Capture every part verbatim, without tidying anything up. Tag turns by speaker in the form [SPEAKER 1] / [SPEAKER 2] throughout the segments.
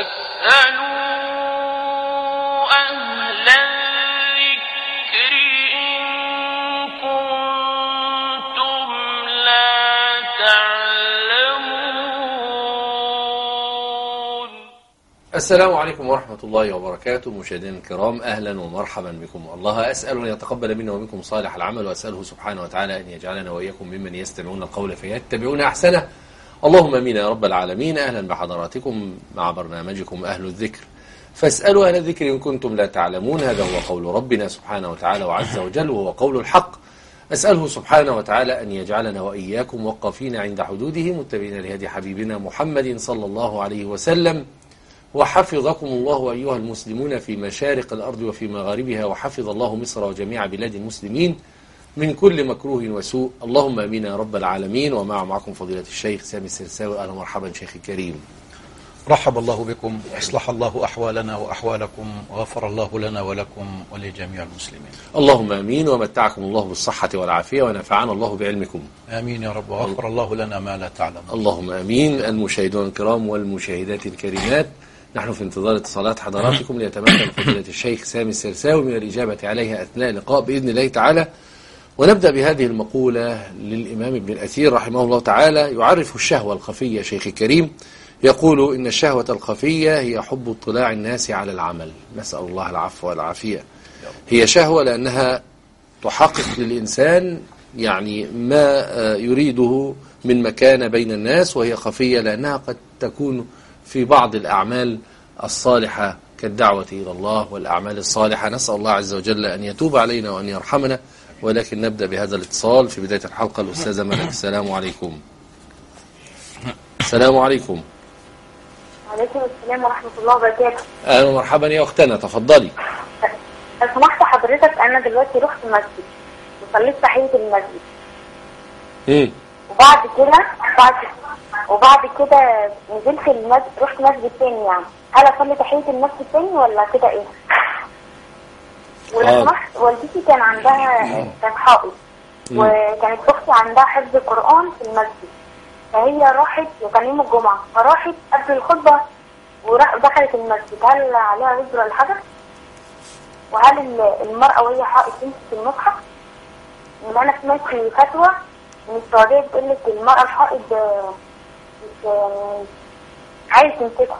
[SPEAKER 1] فاسألوا أهل الذكر إن كنتم لا تعلمون.
[SPEAKER 2] السلام عليكم ورحمة الله وبركاته. مشاهدينا الكرام، أهلا ومرحبا بكم. الله أسأل أن يتقبل منا ومنكم صالح العمل، وأسأله سبحانه وتعالى أن يجعلنا وإياكم ممن يستمعون القول فيتبعون أحسنه. اللهم امين يا رب العالمين. أهلا بحضراتكم مع برنامجكم أهل الذكر، فاسألوا أهل الذكر إن كنتم لا تعلمون. هذا هو قول ربنا سبحانه وتعالى وعز وجل، وهو قول الحق. أسأله سبحانه وتعالى أن يجعلنا وإياكم وقفين عند حدوده، متبعين لهدي حبيبنا محمد صلى الله عليه وسلم. وحفظكم الله أيها المسلمون في مشارق الأرض وفي مغاربها، وحفظ الله مصر وجميع بلاد المسلمين من كل مكروه وسوء. اللهم امين يا رب العالمين. ومع معكم فضيلة الشيخ سامي السرساوي. أهلا ومرحبا شيخي الكريم.
[SPEAKER 3] رحب الله بكم، أصلح الله أحوالنا وأحوالكم، وغفر الله لنا ولكم ولجميع المسلمين.
[SPEAKER 2] اللهم امين. ومتعكم الله بالصحة والعافية، ونفعنا الله بعلمكم.
[SPEAKER 3] آمين يا رب، وغفر الله لنا ما لا تعلم.
[SPEAKER 2] اللهم امين. المشاهدون الكرام والمشاهدات الكريمات، نحن في انتظار اتصالات حضراتكم ليتمكن فضيلة الشيخ سامي السرساوي من الإجابة عليها أثناء اللقاء بإذن الله تعالى. ونبدأ بهذه المقولة للإمام ابن الأثير رحمه الله تعالى، يعرف الشهوة الخفية شيخ الكريم. يقول إن الشهوة الخفية هي حب اطلاع الناس على العمل. نسأل الله العفو والعافية. هي شهوة لأنها تحقق للإنسان يعني ما يريده من مكانة بين الناس، وهي خفية لأنها قد تكون في بعض الأعمال الصالحة كالدعوة إلى الله والأعمال الصالحة. نسأل الله عز وجل أن يتوب علينا وأن يرحمنا. ولكن نبدأ بهذا الاتصال في بداية الحلقة. الأستاذة ملك، السلام عليكم. السلام عليكم.
[SPEAKER 4] وعليكم السلام ورحمة الله وبركاته.
[SPEAKER 2] أهلا ومرحبا يا أختنا، تفضلي.
[SPEAKER 4] لو سمحت حضرتك، أنا دلوقتي رحت المسجد وصليت تحية المسجد.
[SPEAKER 2] امم
[SPEAKER 4] وبعد كده بعد وبعد كده نزلت المسجد، رحت مسجد تاني. يعني هل أصلي تحية المسجد تاني ولا كده إيه؟ ولو سمحت، والدتي كان عندها كان حائض، وكانت أختي عندها حفظ قرآن في المسجد، فهي راحت، وكان يوم الجمعة، فراحت قبل الخطبة ودخلت المسجد. هل عليها وزر ولا حاجة؟ وهل المرأة وهي حائض تمسك المصحف؟ إن أنا سمعت فتوى من السعودية بتقول لك المرأة الحائض عايز تمسكها.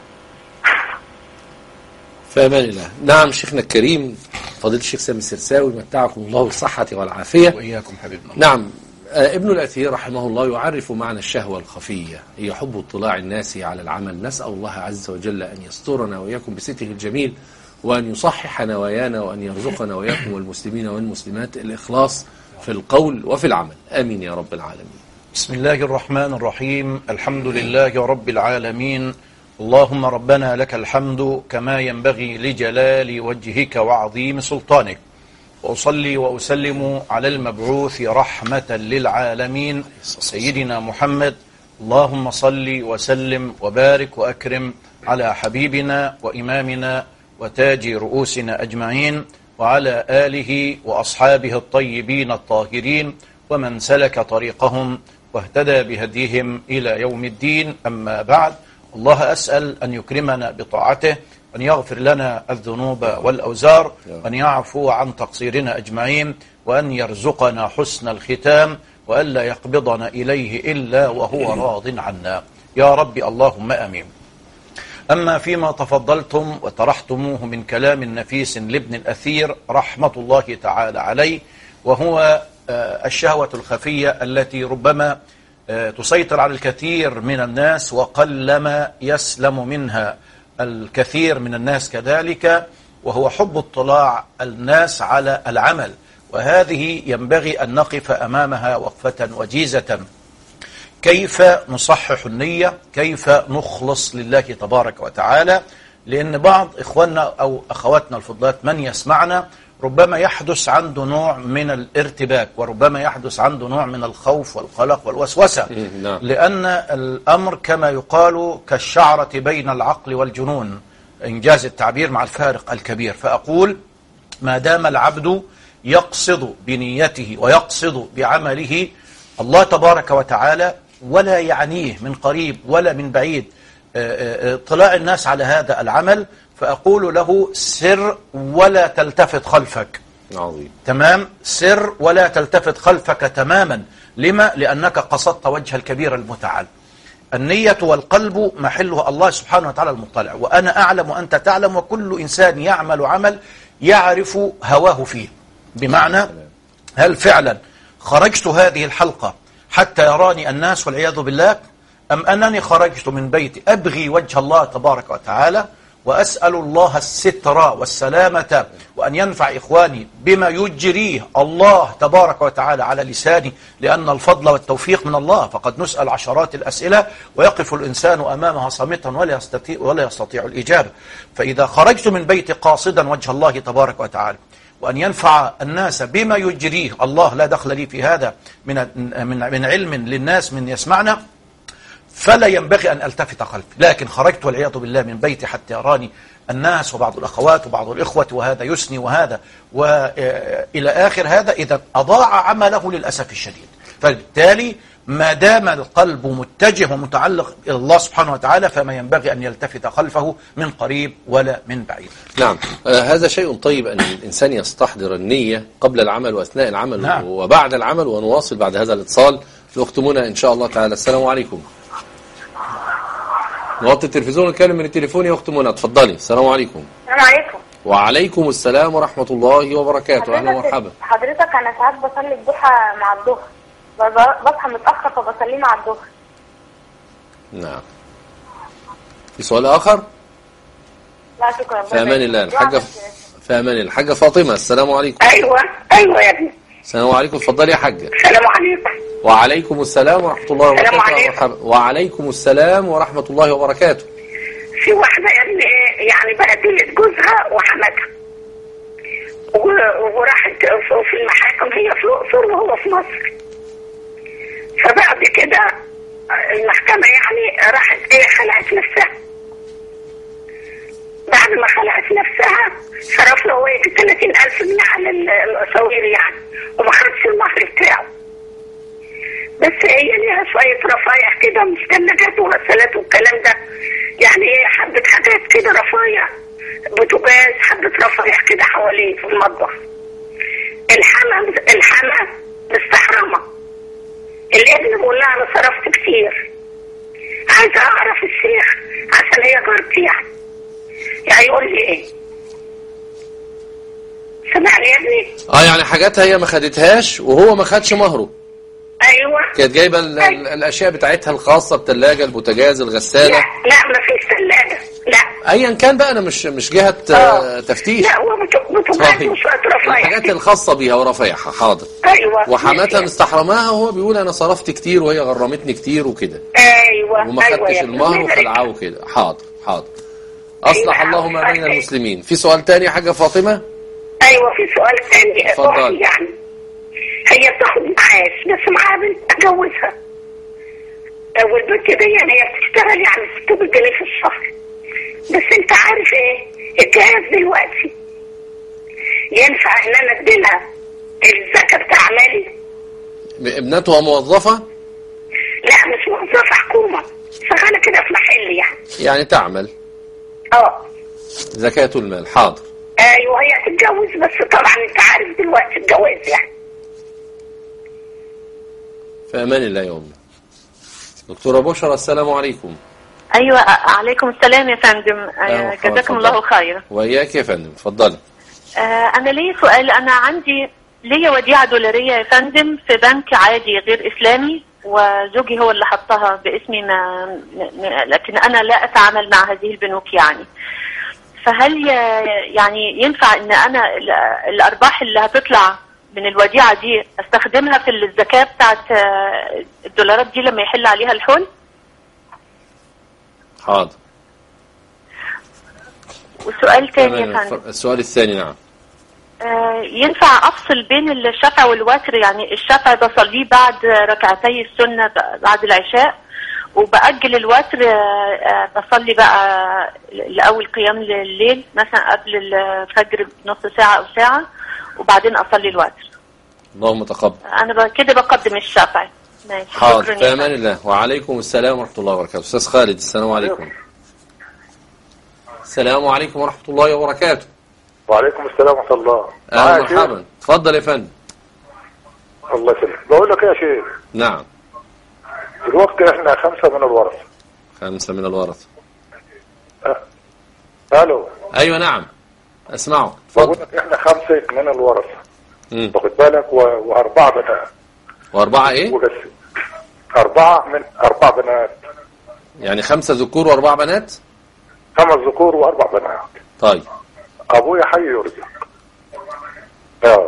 [SPEAKER 2] فأمان الله. نعم شيخنا الكريم فضيلة الشيخ سامي السرساوي، متعكم الله بالصحة والعافية.
[SPEAKER 3] وإياكم حبيبنا.
[SPEAKER 2] نعم. آه ابن الأثير رحمه الله يعرف معنى الشهوة الخفية، هي حب اطلاع الناس على العمل. نسأل الله عز وجل أن يسترنا وإياكم بستره الجميل، وأن يصحح نوايانا، وأن يرزقنا وإياكم والمسلمين والمسلمات الإخلاص في القول وفي العمل. آمين يا رب العالمين.
[SPEAKER 3] بسم الله الرحمن الرحيم. الحمد لله رب العالمين. اللهم ربنا لك الحمد كما ينبغي لجلال وجهك وعظيم سلطانك، وأصلي وأسلم على المبعوث رحمة للعالمين سيدنا محمد. اللهم صل وسلم وبارك وأكرم على حبيبنا وإمامنا وتاج رؤوسنا أجمعين، وعلى آله وأصحابه الطيبين الطاهرين، ومن سلك طريقهم واهتدى بهديهم إلى يوم الدين. أما بعد، الله أسأل أن يكرمنا بطاعته، أن يغفر لنا الذنوب والأوزار، وأن يعفو عن تقصيرنا أجمعين، وأن يرزقنا حسن الختام، وأن لا يقبضنا إليه إلا وهو راض عنا يا رب، اللهم أمين. أما فيما تفضلتم وطرحتموه من كلام نفيس لابن الأثير رحمة الله تعالى عليه، وهو الشهوة الخفية التي ربما تسيطر على الكثير من الناس، وقلما يسلم منها الكثير من الناس كذلك، وهو حب اطلاع الناس على العمل. وهذه ينبغي أن نقف أمامها وقفة وجيزة. كيف نصحح النية؟ كيف نخلص لله تبارك وتعالى؟ لأن بعض إخواننا أو أخواتنا الفضلات من يسمعنا ربما يحدث عنده نوع من الارتباك، وربما يحدث عنده نوع من الخوف والقلق والوسوسة، لأن الأمر كما يقال كالشعرة بين العقل والجنون، إنجاز التعبير مع الفارق الكبير. فأقول ما دام العبد يقصد بنيته ويقصد بعمله الله تبارك وتعالى، ولا يعنيه من قريب ولا من بعيد اطلاع الناس على هذا العمل، فأقول له سر ولا تلتفت خلفك.
[SPEAKER 2] عظيم.
[SPEAKER 3] تمام، سر ولا تلتفت خلفك تماما. لما؟ لأنك قصدت وجه الكبير المتعال. النية والقلب محلها الله سبحانه وتعالى المطلع، وأنا أعلم وأنت تعلم، وكل إنسان يعمل عمل يعرف هواه فيه. بمعنى هل فعلا خرجت هذه الحلقة حتى يراني الناس والعياذ بالله، أم أنني خرجت من بيتي أبغي وجه الله تبارك وتعالى، وأسأل الله الستر والسلامة، وأن ينفع إخواني بما يجريه الله تبارك وتعالى على لساني، لأن الفضل والتوفيق من الله. فقد نسأل عشرات الأسئلة ويقف الإنسان أمامها صامتا ولا يستطيع, ولا يستطيع الإجابة. فإذا خرجت من بيتي قاصدا وجه الله تبارك وتعالى، وأن ينفع الناس بما يجريه الله، لا دخل لي في هذا من من من علم للناس من يسمعنا، فلا ينبغي أن ألتفت خلفي. لكن خرجت والعياذ بالله من بيتي حتى يراني الناس وبعض الأخوات وبعض الإخوة، وهذا يسني وهذا وإلى آخر هذا، إذا أضاع عمله للأسف الشديد. فبالتالي ما دام القلب متجه ومتعلق إلى الله سبحانه وتعالى، فما ينبغي أن يلتفت خلفه من قريب ولا من بعيد.
[SPEAKER 2] نعم. آه هذا شيء طيب أن الإنسان يستحضر النية قبل العمل وأثناء العمل. نعم. وبعد العمل. ونواصل بعد هذا الاتصال. الأخت منى إن شاء الله تعالى. السلام عليكم. نوطي التلفزيون ونتكلم من التليفون يا أخت منى، اتفضلي. السلام عليكم.
[SPEAKER 4] السلام عليكم.
[SPEAKER 2] وعليكم السلام ورحمة الله وبركاته. أهلا ومرحبا.
[SPEAKER 4] حضرتك أنا ساعات بصلي الضحى مع الظهر، بصحى متأخر فبصلي مع الظهر.
[SPEAKER 2] نعم. في سؤال آخر؟
[SPEAKER 4] لا شكرا.
[SPEAKER 2] في أمان الله. الحاجة في أمان الله. الحاجة فاطمة. السلام عليكم.
[SPEAKER 5] أيوة أيوة يا ابني.
[SPEAKER 2] السلام عليكم. اتفضلي يا حاجة.
[SPEAKER 5] السلام عليكم.
[SPEAKER 2] وعليكم السلام ورحمة الله وبركاته.
[SPEAKER 5] السلام عليكم.
[SPEAKER 2] وعليكم السلام ورحمة الله وبركاته.
[SPEAKER 5] في واحدة يعني يعني بهدلت جوزها وحماتها، وراحت في المحاكم، هي في الأقصر وهو في مصر. فبعد كده المحكمة يعني راحت ايه خلعت نفسها. بعد ما خلعت نفسها صرف له هو ثلاثين ألف جنيه على الأساوير يعني، وما خدش المهر بتاعه. بس هي ليها شوية رفايع كده، مستنجات وغسالات والكلام ده، يعني ايه حبة حاجات كده رفايع، بوتاجاز، حبة رفايع كده حواليه في المطبخ. الحما الحما مستحرمة. الابن بيقول لها انا صرفت كتير، عايزة اعرف الشيخ عشان هي جارتي يعني يعني يقول لي ايه؟ سمعني يا ابني؟
[SPEAKER 2] اه يعني حاجاتها هي ما خدتهاش وهو ما خدش مهره.
[SPEAKER 5] ايوه.
[SPEAKER 2] كانت جايبه الاشياء بتاعتها الخاصه، الثلاجه، البوتاجاز، الغساله.
[SPEAKER 5] لا لا ما فيش ثلاجه. لا
[SPEAKER 2] ايا كان بقى، انا مش مش جهه
[SPEAKER 5] آه.
[SPEAKER 2] تفتيش.
[SPEAKER 5] لا هو بوتاجاز وشويه رفايع،
[SPEAKER 2] الحاجات الخاصه بيها ورفايعها. حاضر.
[SPEAKER 5] ايوه.
[SPEAKER 2] وحماتها مستحرماها، وهو بيقول انا صرفت كتير وهي غرمتني كتير وكده.
[SPEAKER 5] ايوه.
[SPEAKER 2] وما خدتش
[SPEAKER 5] أيوة
[SPEAKER 2] المهر وخلعاه وكده. حاضر حاضر. اصلح أيوة. الله ما بين المسلمين. في سؤال تاني يا حاجه فاطمه؟
[SPEAKER 5] ايوه في سؤال تاني.
[SPEAKER 2] اتفضل.
[SPEAKER 5] يعني هي بتاخد معاش بس معاها بنت تجوزها، والبنت دي يعني هي بتشتغل يعني ستمية جنيه في الشهر. بس انت عارف ايه الجهاز دلوقتي ينفع ان انا اديلها الزكاه بتاع مالي؟
[SPEAKER 2] ابنتها موظفه؟
[SPEAKER 5] لا مش موظفه، حكومه، شغاله كده في محل يعني.
[SPEAKER 2] يعني تعمل.
[SPEAKER 5] اه.
[SPEAKER 2] زكاه المال. حاضر.
[SPEAKER 5] ايوه هي تتجوز، بس طبعا انت عارف دلوقتي الجواز يعني.
[SPEAKER 2] في امان الله يا امي. دكتوره بشرى السلام عليكم.
[SPEAKER 6] ايوه عليكم السلام يا فندم. جزاكم الله خيرا.
[SPEAKER 2] وإياك يا فندم. اتفضلي.
[SPEAKER 6] آه انا لي سؤال. انا عندي ليا وديعه دولاريه يا فندم في بنك عادي غير اسلامي، وزوجي هو اللي حطها باسمي، ما لكن انا لا اتعامل مع هذه البنوك يعني. فهل يعني ينفع ان انا الارباح اللي هتطلع من الوديعه دي استخدمها في الزكاه بتاعت الدولارات دي لما يحل عليها الحول؟
[SPEAKER 2] حاضر.
[SPEAKER 6] وسؤال تاني يا فندم.
[SPEAKER 2] السؤال الثاني. نعم.
[SPEAKER 6] آه ينفع افصل بين الشفع والوتر؟ يعني الشفع بصليه بعد ركعتي السنه بعد العشاء، وبأجل الوتر آه بصلي بقى لأول قيام الليل مثلا قبل الفجر بنص ساعه او ساعه، وبعدين اصلي الوتر.
[SPEAKER 2] اللهم تقبل.
[SPEAKER 6] انا كده بقدم الشفع. ماشي.
[SPEAKER 2] حاضر. في امان الله. وعليكم السلام ورحمه الله وبركاته. استاذ خالد السلام عليكم. السلام عليكم ورحمة الله وبركاته.
[SPEAKER 7] وعليكم السلام ورحمة الله.
[SPEAKER 2] أهلا مرحبا، اتفضل يا فندم.
[SPEAKER 7] الله يسلمك. بقول لك يا شيخ.
[SPEAKER 2] نعم.
[SPEAKER 7] دلوقتي احنا خمسة من الورثة.
[SPEAKER 2] خمسة من الورثة.
[SPEAKER 7] أه. الو.
[SPEAKER 2] ايوه نعم. اسمعه.
[SPEAKER 7] بقول لك احنا خمسة من الورثة.
[SPEAKER 2] امم
[SPEAKER 7] واخد بالك و... واربعة بنات.
[SPEAKER 2] واربعة ايه؟
[SPEAKER 7] وبس. اربعة من اربع بنات.
[SPEAKER 2] يعني خمسة ذكور واربع بنات؟
[SPEAKER 7] خمس ذكور واربع بنات.
[SPEAKER 2] طيب.
[SPEAKER 7] ابويا حي يرزق. اه.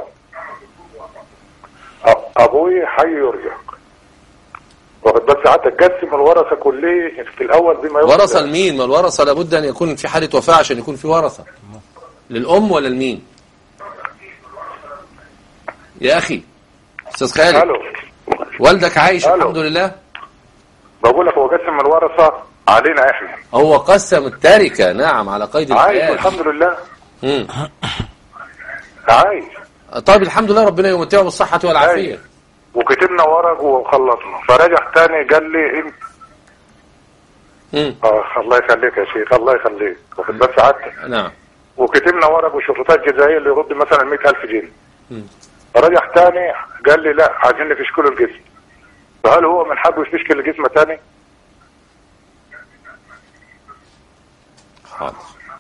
[SPEAKER 7] ابوي حي يرزق. واخد بس ساعات تقسم الورثه كلها في الاول بما يرزق.
[SPEAKER 2] ورثه لمين؟ ما الورثه لابد ان يكون في حاله وفاه عشان يكون في ورثه. للام ولا لمين؟ يا اخي استاذ خالد.
[SPEAKER 7] الو.
[SPEAKER 2] والدك عايش؟
[SPEAKER 7] ألو.
[SPEAKER 2] الحمد لله.
[SPEAKER 7] بقول لك هو قسم الورثه علينا احنا.
[SPEAKER 2] هو قسم التركه، نعم، على قيد
[SPEAKER 7] عايش
[SPEAKER 2] الحياه.
[SPEAKER 7] الحمد لله.
[SPEAKER 2] امم
[SPEAKER 7] عايش.
[SPEAKER 2] طيب الحمد لله، ربنا يمتعه بالصحه والعافيه.
[SPEAKER 7] عايش. وكتبنا ورق وخلصنا، فرجع تاني قال لي انت
[SPEAKER 2] امم
[SPEAKER 7] اه الله يخليك يا شيخ، الله يخليك. واخد بس سعادتك.
[SPEAKER 2] نعم.
[SPEAKER 7] وكتبنا ورق وشرطات جزائيه اللي يرد مثلا مئة ألف جنيه.
[SPEAKER 2] مم.
[SPEAKER 7] فرجع تاني قال لي لا، عايزين نفشكله الجسم. فهل هو من حقه يفشكل الجسم تاني؟
[SPEAKER 2] حاضر.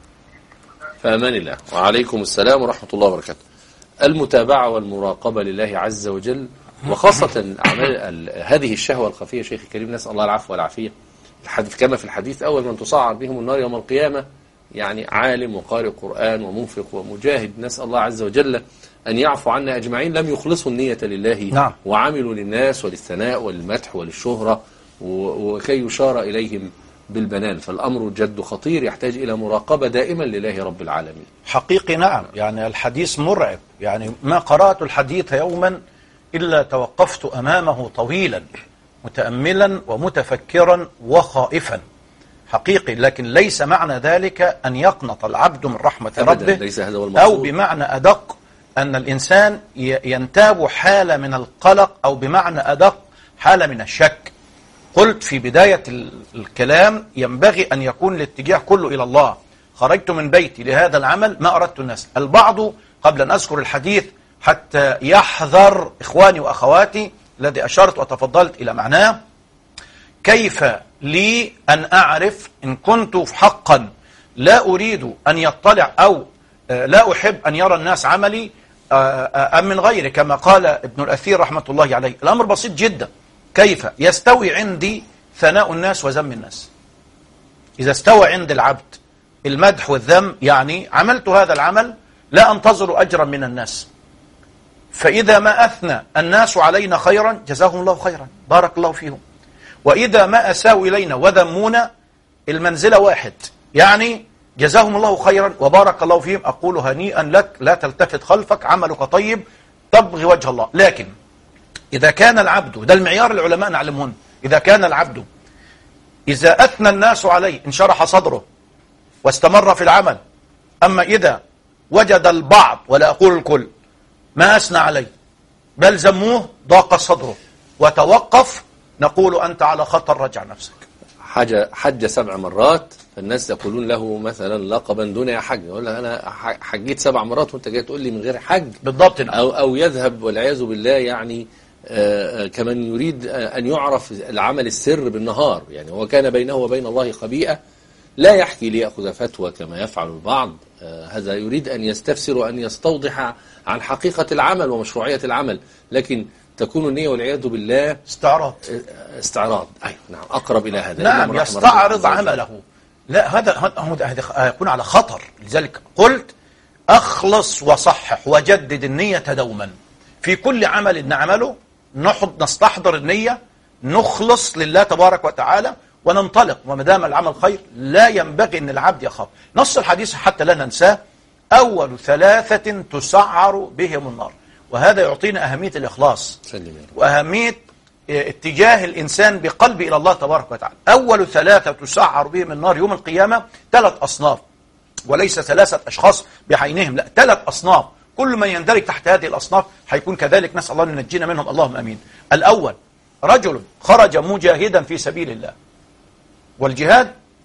[SPEAKER 2] فأمان الله. وعليكم السلام ورحمة الله وبركاته. المتابعة والمراقبة لله عز وجل، وخاصة أعمال هذه الشهوة الخفية. شيخ الكريم نسأل الله العفو والعافية. الحديث كما في الحديث أول من تصعر بهم النار يوم القيامة يعني عالم وقارئ قرآن ومنفق ومجاهد. نسأل الله عز وجل أن يعفو عنا أجمعين لم يخلصوا النية لله.
[SPEAKER 3] نعم.
[SPEAKER 2] وعملوا للناس وللثناء وللمدح وللشهرة وكي يشار إليهم بالبنان. فالأمر جد خطير يحتاج إلى مراقبة دائما لله رب العالمين.
[SPEAKER 3] حقيقي نعم، يعني الحديث مرعب. يعني ما قرأت الحديث يوما إلا توقفت أمامه طويلا متأملا ومتفكرا وخائفا حقيقي. لكن ليس معنى ذلك أن يقنط العبد من رحمة ربه،
[SPEAKER 2] ليس هذا هو المقصود.
[SPEAKER 3] أو بمعنى أدق أن الإنسان ينتاب حالة من القلق، أو بمعنى أدق حالة من الشك. قلت في بداية الكلام ينبغي أن يكون الاتجاه كله إلى الله. خرجت من بيتي لهذا العمل، ما أردت الناس. البعض قبل أن أذكر الحديث حتى يحذر إخواني وأخواتي الذي أشرت وتفضلت إلى معناه، كيف لي أن أعرف إن كنت حقا لا أريد أن يطلع أو لا أحب أن يرى الناس عملي أم من غيره، كما قال ابن الأثير رحمة الله عليه. الأمر بسيط جدا. كيف يستوي عندي ثناء الناس وذم الناس؟ إذا استوى عند العبد المدح والذم، يعني عملت هذا العمل لا أنتظر أجرا من الناس، فإذا ما أثنى الناس علينا خيرا جزاهم الله خيرا، بارك الله فيهم. وإذا ما أساءوا إلينا وذمونا المنزلة واحد، يعني جزاهم الله خيرا وبارك الله فيهم. أقول هنيئا لك، لا تلتفت خلفك، عملك طيب، تبغي وجه الله. لكن إذا كان العبد، ده المعيار العلماء نعلمون، إذا كان العبد إذا أثنى الناس عليه انشرح صدره واستمر في العمل، أما إذا وجد البعض ولا أقول الكل ما أثنى عليه بل زموه ضاق صدره وتوقف، نقول أنت على خطر، رجع نفسك.
[SPEAKER 2] حج حج سبع مرات، فالناس يقولون له مثلا لقبا دون يا حج، يقول لك أنا حجيت سبع مرات وأنت جاي تقول لي من غير حج.
[SPEAKER 3] بالضبط.
[SPEAKER 2] أو أو يذهب والعياذ بالله يعني آه كمن يريد أن يعرف العمل السر بالنهار، يعني هو كان بينه وبين الله خبيئة، لا يحكي ليأخذ فتوى كما يفعل البعض. آه هذا يريد أن يستفسر وأن يستوضح عن حقيقة العمل ومشروعية العمل، لكن تكون النية والعياذ بالله
[SPEAKER 3] استعراض.
[SPEAKER 2] استعراض. أيوة نعم، أقرب إلى هذا.
[SPEAKER 3] نعم، يستعرض عمله. لا، هذا هذا يكون على خطر. لذلك قلت أخلص وصحح وجدد النية دوما في كل عمل نعمله. نحط نستحضر النية، نخلص لله تبارك وتعالى وننطلق. وما دام العمل خير لا ينبغي أن العبد يخاف. نص الحديث حتى لا ننساه: أول ثلاثة تسعر بهم النار. وهذا يعطينا أهمية الإخلاص وأهمية اتجاه الإنسان بقلبه إلى الله تبارك وتعالى. أول ثلاثة تسعر بهم النار يوم القيامة ثلاث أصناف، وليس ثلاثة أشخاص بعينهم، لا، ثلاث أصناف. كل من يندرج تحت هذه الأصناف هيكون كذلك، نسأل الله أن ينجينا منهم، اللهم أمين. الأول رجل خرج مجاهدا في سبيل الله، والجهاد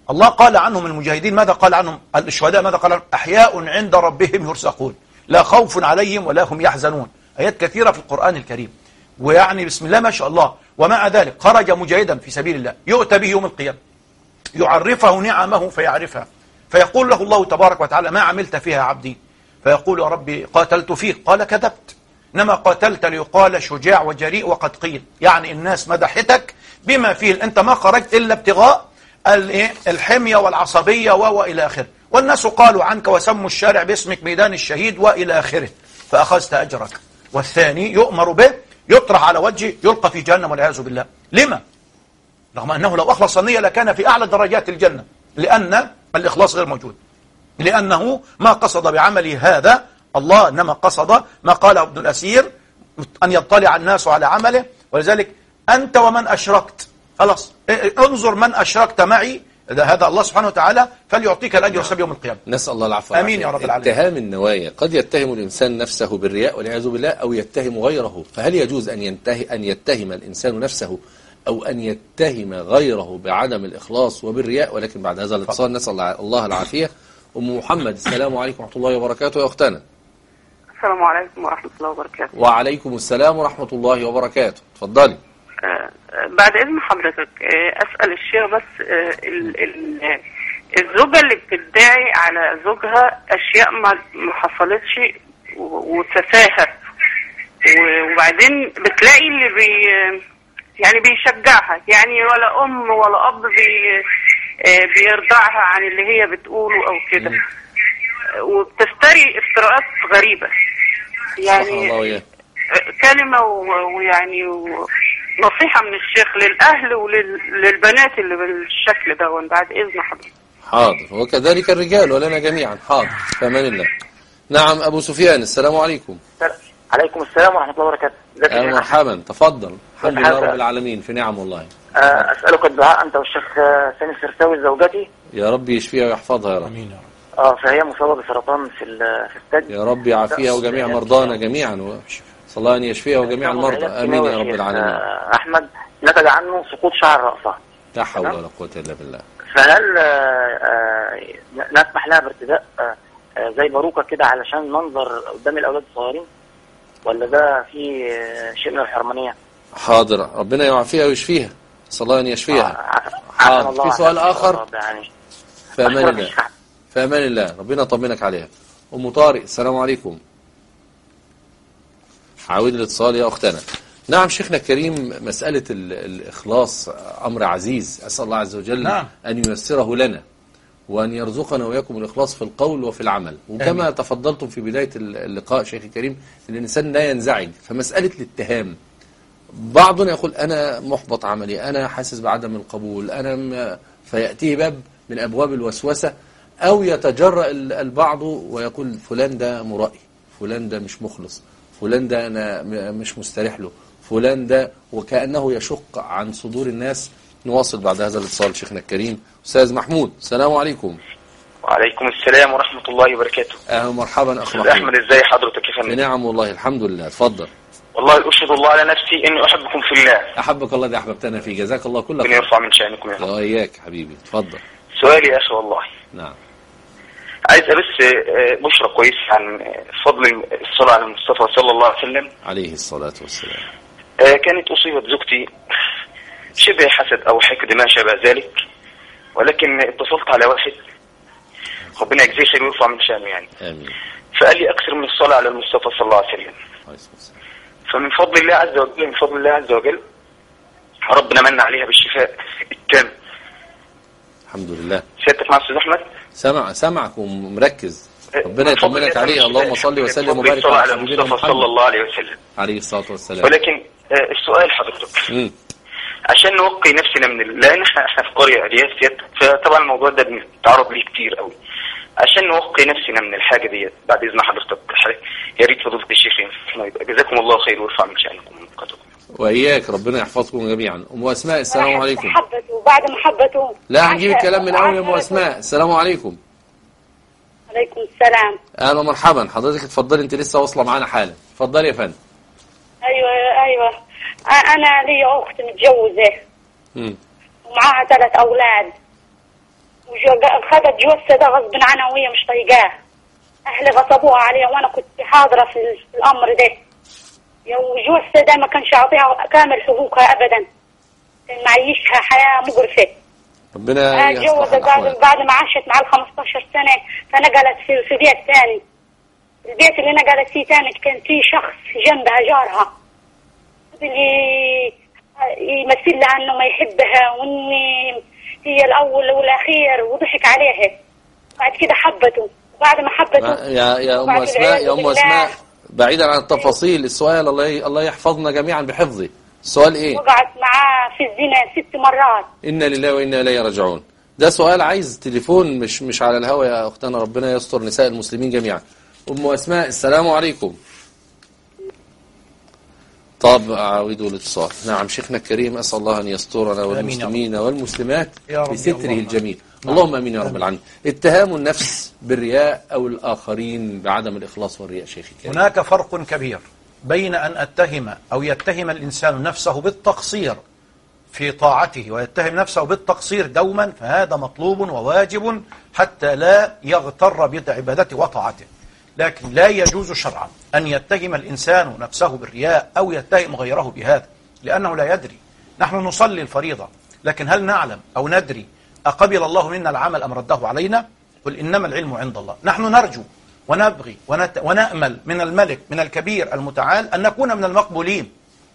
[SPEAKER 3] الله قال عنهم المجاهدين، ماذا قال عنهم الشهداء؟ ماذا قال عنهم؟ أحياء عند ربهم يرزقون لا خوف عليهم ولا هم يحزنون. آيات كثيرة في القرآن الكريم. ويعني بسم الله ما شاء الله. ومع ذلك خرج مجاهدا في سبيل الله، يؤتى به يوم القيامة يعرفه نعمه فيعرفها، فيقول له الله تبارك وتعالى ما عملت فيها عبدي؟ فيقول يا ربي قاتلت فيك. قال كذبت، إنما قاتلت ليقال شجاع وجريء وقد قيل. يعني الناس مدحتك بما فيه، أنت ما خرجت إلا ابتغاء الحمية والعصبية وإلى آخره، والناس قالوا عنك وسموا الشارع باسمك ميدان الشهيد وإلى آخره، فأخذت أجرك. والثاني يؤمر به يطرح على وجهه يلقى في جهنم والعياذ بالله. لما؟ رغم أنه لو أخلص النية لكان في أعلى درجات الجنة، لأن الإخلاص غير موجود، لأنه ما قصد بعمله هذا الله، إنما قصد ما قال ابن الأسير أن يطلع الناس على عمله. ولذلك أنت ومن أشركت خلاص انظر من أشركت معي، هذا الله سبحانه وتعالى فليعطيك الأجر والثواب يوم القيامة.
[SPEAKER 2] نسأل الله العفو.
[SPEAKER 3] آمين يا رب العالمين.
[SPEAKER 2] اتهام النوايا، قد يتهم الإنسان نفسه بالرياء والعياذ بالله أو يتهم غيره، فهل يجوز أن ينتهي أن يتهم الإنسان نفسه أو أن يتهم غيره بعدم الإخلاص وبالرياء؟ ولكن بعد هذا الاتصال نسأل الله العافية. أم محمد السلام عليكم ورحمة الله وبركاته يا أختنا.
[SPEAKER 8] السلام عليكم ورحمة الله وبركاته.
[SPEAKER 2] وعليكم السلام ورحمة الله وبركاته. اتفضلي.
[SPEAKER 8] آه بعد إذن حضرتك آه أسأل الشيخ بس آه ال ال الزوجة اللي بتدعي على زوجها أشياء ما ما حصلتش وتفاهة، وبعدين بتلاقي اللي بي يعني بيشجعها، يعني ولا أم ولا أب بي بيرضعها عن اللي هي بتقوله أو كده، وبتفتري افتراءات غريبة يعني كلمة ويعني نصيحة من الشيخ للأهل وللبنات اللي بالشكل ده بعد إذن حضرتك.
[SPEAKER 2] حاضر، وكذلك الرجال ولنا جميعا. حاضر، في أمان الله. نعم أبو سفيان السلام عليكم.
[SPEAKER 9] عليكم السلام ورحمة الله وبركاته.
[SPEAKER 2] أهلا مرحبا، تفضل. الحمد لله رب العالمين في نعم والله.
[SPEAKER 9] أسألك الدعاء أنت والشيخ سامي السرساوي زوجتي،
[SPEAKER 2] يا رب يشفيها ويحفظها يا رب.
[SPEAKER 3] آمين يا رب.
[SPEAKER 9] اه فهي مصابة بسرطان في في الثدي،
[SPEAKER 2] يا رب يعافيها وجميع مرضانا جميعا، وصلى الله أن يشفيها وجميع المرضى. آمين يا رب العالمين.
[SPEAKER 9] أحمد نتج عنه سقوط شعر رأسها،
[SPEAKER 2] لا حول ولا قوة إلا بالله.
[SPEAKER 9] فهل نسمح لها بارتداء زي باروكة كده علشان منظر قدام الأولاد الصغيرين، ولا ده في شيء من الحرمانية؟
[SPEAKER 2] حاضر، ربنا يعافيها ويشفيها، صلى الله أن يشفيها. حاضر. في سؤال آخر؟ في أمان الله، في أمان الله، ربنا يطمنك عليها. أم طارق السلام عليكم. عاود الاتصال يا أختنا. نعم شيخنا الكريم، مسألة الإخلاص أمر عزيز، أسأل الله عز وجل نعم. أن ييسره لنا وأن يرزقنا وإياكم الإخلاص في القول وفي العمل. وكما أمين. تفضلتم في بداية اللقاء شيخ الكريم، الإنسان لا ينزعج. فمسألة الاتهام، بعضنا يقول أنا محبط عملي، أنا حاسس بعدم القبول، أنا م... فيأتيه باب من أبواب الوسوسة، أو يتجرأ البعض ويقول فلان ده مرائي، فلان ده مش مخلص، فلان ده أنا مش مستريح له، فلان ده، وكأنه يشق عن صدور الناس. نواصل بعد هذا الاتصال شيخنا الكريم. أستاذ محمود السلام عليكم.
[SPEAKER 10] وعليكم السلام ورحمة الله وبركاته.
[SPEAKER 2] أهلا مرحبا أخ محمود.
[SPEAKER 10] أحمد ازاي حضرتك يا فندم؟
[SPEAKER 2] نعم والله الحمد لله. اتفضل.
[SPEAKER 10] والله أشهد الله على نفسي إني أحبكم في الله.
[SPEAKER 2] أحبك الله، دي أحببتنا فيه، جزاك الله كل
[SPEAKER 10] خير. يرفع من شأنكم يا رب.
[SPEAKER 2] وإياك حبيبي. اتفضل.
[SPEAKER 10] سؤالي يا أخي والله.
[SPEAKER 2] نعم.
[SPEAKER 10] عايز بس بشرة كويس عن فضل الصلاة على المصطفى صلى الله عليه وسلم
[SPEAKER 2] عليه الصلاة والسلام.
[SPEAKER 10] كانت أصيبت زوجتي شبه حسد أو حقد ما شابه ذلك، ولكن اتصلت على واحد ربنا يجزيه خير ويرفع من شأنه يعني.
[SPEAKER 2] آمين.
[SPEAKER 10] فقال لي أكثر من الصلاة على المصطفى صلى الله عليه وسلم. فمن فضل الله عز وجل من فضل الله عز وجل ربنا من عليها بالشفاء التام.
[SPEAKER 2] الحمد لله.
[SPEAKER 10] سيادتك مع أستاذ أحمد؟
[SPEAKER 2] سمع سمعك ومركز. ربنا يطمنك عليها. اللهم صل وسلم وبارك
[SPEAKER 10] على حبيبنا محمد صلى الله عليه وسلم
[SPEAKER 2] عليه الصلاة والسلام.
[SPEAKER 10] ولكن السؤال حضرتك م. عشان نوقي نفسنا من ال... لان احنا احنا في قريه ارياف، فطبعا الموضوع ده بنتعرض ليه كتير قوي. عشان نوقي نفسنا من الحاجه ديت بعد اذن حضرتك يا ريت فضيله الشيخ يبقى جزاكم الله خير ويرفع من شانكم ومنقذكم.
[SPEAKER 2] واياك، ربنا يحفظكم جميعا. ام اسماء السلام عليكم.
[SPEAKER 11] محبته بعد محبته
[SPEAKER 2] لا هنجيب الكلام من اول. يا ام اسماء السلام عليكم.
[SPEAKER 11] عليكم السلام.
[SPEAKER 2] اهلا مرحبا، حضرتك اتفضلي، انت لسه واصله معانا حالا. اتفضلي يا فندم.
[SPEAKER 11] ايوه ايوه انا لي اخت متجوزه
[SPEAKER 2] امم
[SPEAKER 11] ومعاها ثلاث اولاد، وخدت جوزها ده غصب عنها وهي مش طايقاه. اهلي غصبوها عليها وانا كنت حاضره في الامر ده. وجوزها ده ما كانش يعطيها كامل حقوقها ابدا، كان معيشها حياه مقرفه.
[SPEAKER 2] ربنا يصلح
[SPEAKER 11] اتجوزت بعد بعد ما عاشت معاه خمستاشر سنه، فنقلت في في بيت ثاني. البيت اللي نقلت فيه ثاني كان فيه شخص جنبها جارها اللي يمثل لها انه ما يحبها وان هي الاول والاخير، وضحك عليها. بعد كده حبته، بعد ما حبته
[SPEAKER 2] يا يا ام اسماء يا ام اسماء بعيدا عن التفاصيل، السؤال الله الله يحفظنا جميعا بحفظه. السؤال ايه؟
[SPEAKER 11] وقعت معاه في الزنا ست مرات.
[SPEAKER 2] انا لله وانا اليه راجعون. ده سؤال عايز تليفون، مش مش على الهوا يا اختنا. ربنا يستر نساء المسلمين جميعا. ام اسماء السلام عليكم. طب أعود الاتصال. نعم شيخنا الكريم، أسأل الله أن يسترنا والمسلمين والمسلمات بستره الجميل. اللهم أمين يا رب العالمين. اتهام النفس بالرياء أو الآخرين بعدم الإخلاص والرياء شيخي الكريم.
[SPEAKER 3] هناك فرق كبير بين أن أتهم أو يتهم الإنسان نفسه بالتقصير في طاعته ويتهم نفسه بالتقصير دوما، فهذا مطلوب وواجب حتى لا يغتر بعبادته وطاعته. لكن لا يجوز شرعا أن يتهم الإنسان نفسه بالرياء أو يتهم غيره بهذا، لأنه لا يدري. نحن نصلي الفريضة، لكن هل نعلم أو ندري أقبل الله منا العمل أم رده علينا؟ قل إنما العلم عند الله. نحن نرجو ونبغي ونت... ونأمل من الملك من الكبير المتعال أن نكون من المقبولين،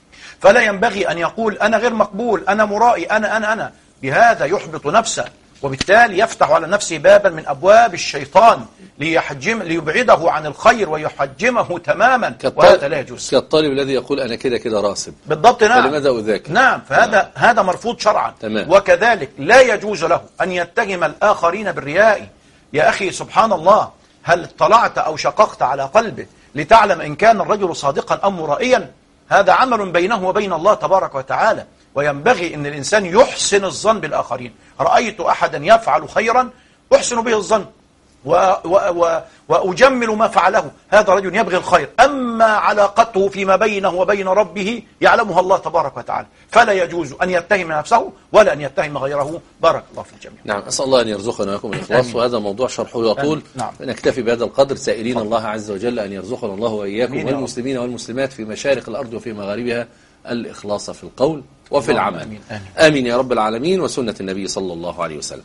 [SPEAKER 3] فلا ينبغي أن يقول أنا غير مقبول، أنا مرائي، أنا أنا أنا بهذا يحبط نفسه، وبالتالي يفتح على نفسه بابا من أبواب الشيطان ليحجم ليبعده عن الخير ويحجمه تماما، وهذا لا يجوز.
[SPEAKER 2] كالطالب الذي يقول أنا كده كده راسب.
[SPEAKER 3] بالضبط. نعم.
[SPEAKER 2] فلماذا أذاكر؟
[SPEAKER 3] نعم. فهذا نعم. هذا مرفوض شرعا.
[SPEAKER 2] تمام.
[SPEAKER 3] وكذلك لا يجوز له أن يتهم الآخرين بالرياء. يا أخي سبحان الله، هل اطلعت أو شققت على قلبه لتعلم إن كان الرجل صادقا أم مرائيا؟ هذا عمل بينه وبين الله تبارك وتعالى، وينبغي أن الإنسان يحسن الظن بالآخرين. رأيت أحدا يفعل خيرا أحسن به الظن و و و وأجمل ما فعله، هذا رجل يبغي الخير. أما علاقته فيما بينه وبين ربه يعلمها الله تبارك وتعالى، فلا يجوز أن يتهم نفسه ولا أن يتهم غيره. بارك الله في الجميع.
[SPEAKER 2] نعم، أسأل الله أن يرزقنا ويكم الإخلاص، وهذا موضوع شرحه يطول.
[SPEAKER 3] نعم.
[SPEAKER 2] نكتفي بهذا القدر، سائلين الله عز وجل أن يرزقنا الله وإياكم والمسلمين والمسلمات في مشارق الأرض وفي مغاربها الإخلاص في القول وفي العمل.
[SPEAKER 3] آمين. آمين.
[SPEAKER 2] آمين يا رب العالمين. وسنة النبي صلى الله عليه وسلم.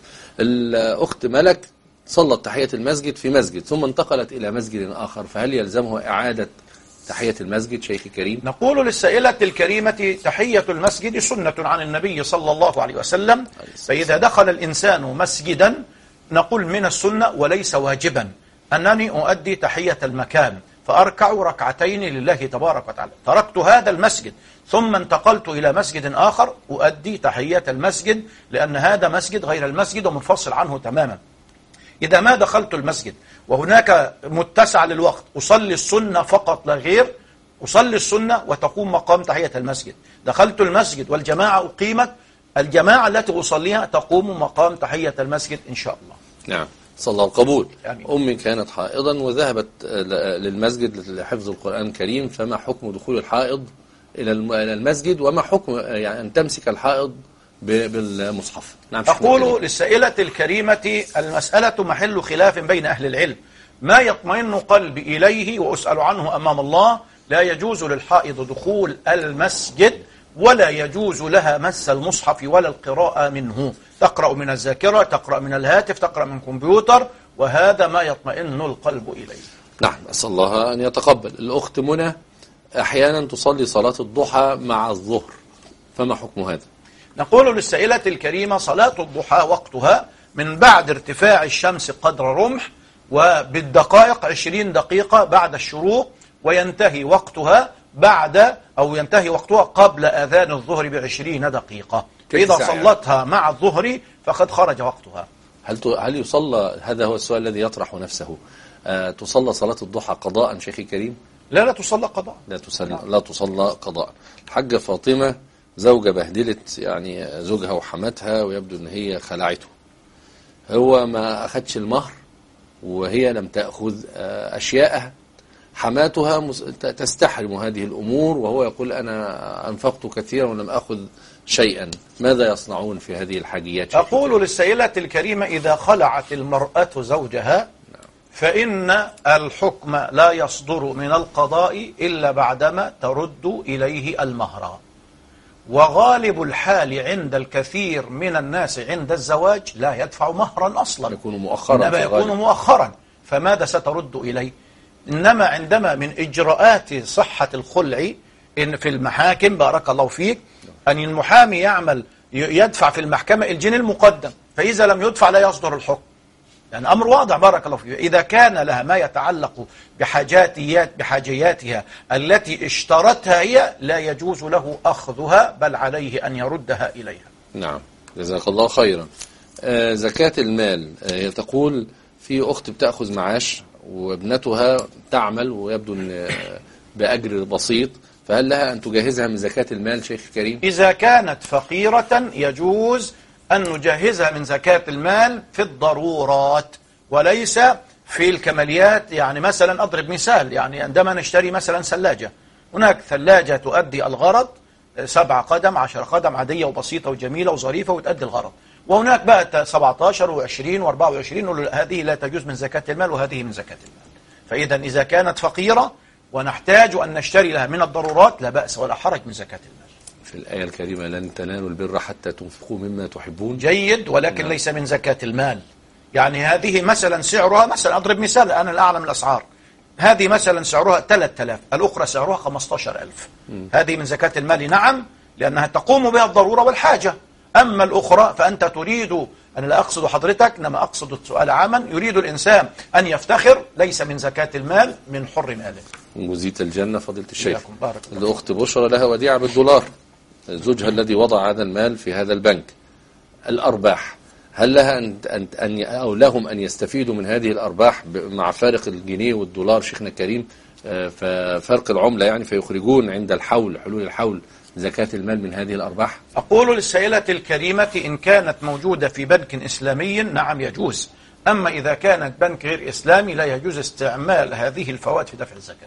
[SPEAKER 2] الأخت ملك صلت تحية المسجد في مسجد ثم انتقلت إلى مسجد آخر، فهل يلزمها إعادة تحية المسجد شيخ الكريم؟
[SPEAKER 3] نقول للسائلة الكريمة تحية المسجد سنة عن النبي صلى الله عليه وسلم، فإذا دخل الإنسان مسجدا نقول من السنة وليس واجبا أنني أؤدي تحية المكان فأركع ركعتين لله تبارك وتعالى. تركت هذا المسجد ثم انتقلت إلى مسجد آخر أؤدي تحية المسجد، لأن هذا مسجد غير المسجد ومنفصل عنه تماما. إذا ما دخلت المسجد وهناك متسع للوقت أصلي السنة فقط لا غير، أصلي السنة وتقوم مقام تحية المسجد. دخلت المسجد والجماعة أقيمت، الجماعة التي أصليها تقوم مقام تحية المسجد إن شاء الله.
[SPEAKER 2] نعم، صلى الله القبول.
[SPEAKER 3] آمين.
[SPEAKER 2] أمي كانت حائضا وذهبت للمسجد لحفظ القرآن الكريم، فما حكم دخول الحائض إلى المسجد، وما حكم يعني أن تمسك الحائض بالمصحف؟ نعم.
[SPEAKER 3] أقول للسائلة الكريمة المسألة محل خلاف بين أهل العلم، ما يطمئن قلبي إليه وأسأل عنه أمام الله، لا يجوز للحائض دخول المسجد ولا يجوز لها مس المصحف ولا القراءة منه. تقرأ من الذاكرة، تقرأ من الهاتف، تقرأ من كمبيوتر، وهذا ما يطمئن القلب إليه.
[SPEAKER 2] نعم، أسأل الله أن يتقبل. الأخت منى أحيانا تصلي صلاة الضحى مع الظهر، فما حكم هذا؟
[SPEAKER 3] نقول للسائلة الكريمة صلاة الضحى وقتها من بعد ارتفاع الشمس قدر رمح وبالدقائق عشرين دقيقة بعد الشروق، وينتهي وقتها بعد أو ينتهي وقتها قبل أذان الظهر بعشرين دقيقة. فإذا صلتها مع الظهر فقد خرج وقتها.
[SPEAKER 2] هل هل يصلى، هذا هو السؤال الذي يطرح نفسه، أه تصلى صلاة الضحى قضاء شيخي الكريم؟
[SPEAKER 3] لا لا تصلى قضاء.
[SPEAKER 2] لا تصلى لا تصلى قضاء. الحاجة فاطمة زوجة بهدلت يعني زوجها وحماتها، ويبدو ان هي خلعته، هو ما اخدش المهر وهي لم تأخذ اشياءها، حماتها مس- تستحرم هذه الأمور، وهو يقول أنا أنفقت كثيرا ولم أخذ شيئا، ماذا يصنعون في هذه الحاجيات؟
[SPEAKER 3] أقول للسائلة الكريمة إذا خلعت المرأة زوجها فإن الحكم لا يصدر من القضاء إلا بعدما ترد إليه المهر. وغالب الحال عند الكثير من الناس عند الزواج لا يدفع مهرا أصلا،
[SPEAKER 2] يكون مؤخرا،
[SPEAKER 3] إنما يكون مؤخرا، فماذا سترد إليه؟ إنما عندما من إجراءات صحة الخلع إن في المحاكم بارك الله فيك أن المحامي يعمل يدفع في المحكمة الجنيه المقدم، فإذا لم يدفع لا يصدر الحكم. يعني أمر واضح بارك الله فيك. إذا كان لها ما يتعلق بحاجاتيات بحاجياتها التي اشترتها هي لا يجوز له أخذها، بل عليه أن يردها إليها.
[SPEAKER 2] نعم، جزاك الله خيرا. آه زكاة المال، آه تقول في أخت بتأخذ معاش وابنتها تعمل ويبدو أن بأجر بسيط، فهل لها أن تجهزها من زكاة المال شيخ كريم؟
[SPEAKER 3] إذا كانت فقيرة يجوز أن نجهزها من زكاة المال في الضرورات وليس في الكماليات. يعني مثلا أضرب مثال، يعني عندما نشتري مثلا ثلاجة، هناك ثلاجة تؤدي الغرض سبعة قدم عشرة قدم عادية وبسيطة وجميلة وظريفة وتؤدي الغرض، وهناك بقى سبعة عشر وعشرين وأربعة وعشرين، هذه لا تجوز من زكاة المال وهذه من زكاة المال. فإذا إذا كانت فقيرة ونحتاج أن نشتري لها من الضرورات لا بأس ولا حرج من زكاة المال.
[SPEAKER 2] في الآية الكريمة لن تنالوا البر حتى تنفقوا مما تحبون.
[SPEAKER 3] جيد، ولكن نعم. ليس من زكاة المال. يعني هذه مثلا سعرها، مثلا أضرب مثال أنا لا أعلم الأسعار، هذه مثلا سعرها ثلاثة آلاف، الأخرى سعرها خمسة عشر ألف، هذه من زكاة المال نعم، لأنها تقوم بها الضرورة والحاجة. أما الأخرى فأنت تريد، أنا لا أقصد حضرتك إنما أقصد السؤال عاما، يريد الإنسان أن يفتخر، ليس من زكاة المال، من حر ماله.
[SPEAKER 2] جزيت الجنة فضيلة الشيخ. الأخت بشرى لها وديعة بالدولار، زوجها الذي وضع هذا المال في هذا البنك، الأرباح هل لها أن أن أو لهم أن يستفيدوا من هذه الأرباح مع فارق الجنيه والدولار شيخنا الكريم، ففرق العملة يعني، فيخرجون عند الحول حلول الحول زكاة المال من هذه الأرباح؟
[SPEAKER 3] أقول للسائلة الكريمة إن كانت موجودة في بنك إسلامي نعم يجوز، أما إذا كانت بنك غير إسلامي لا يجوز استعمال هذه الفوائد في دفع الزكاة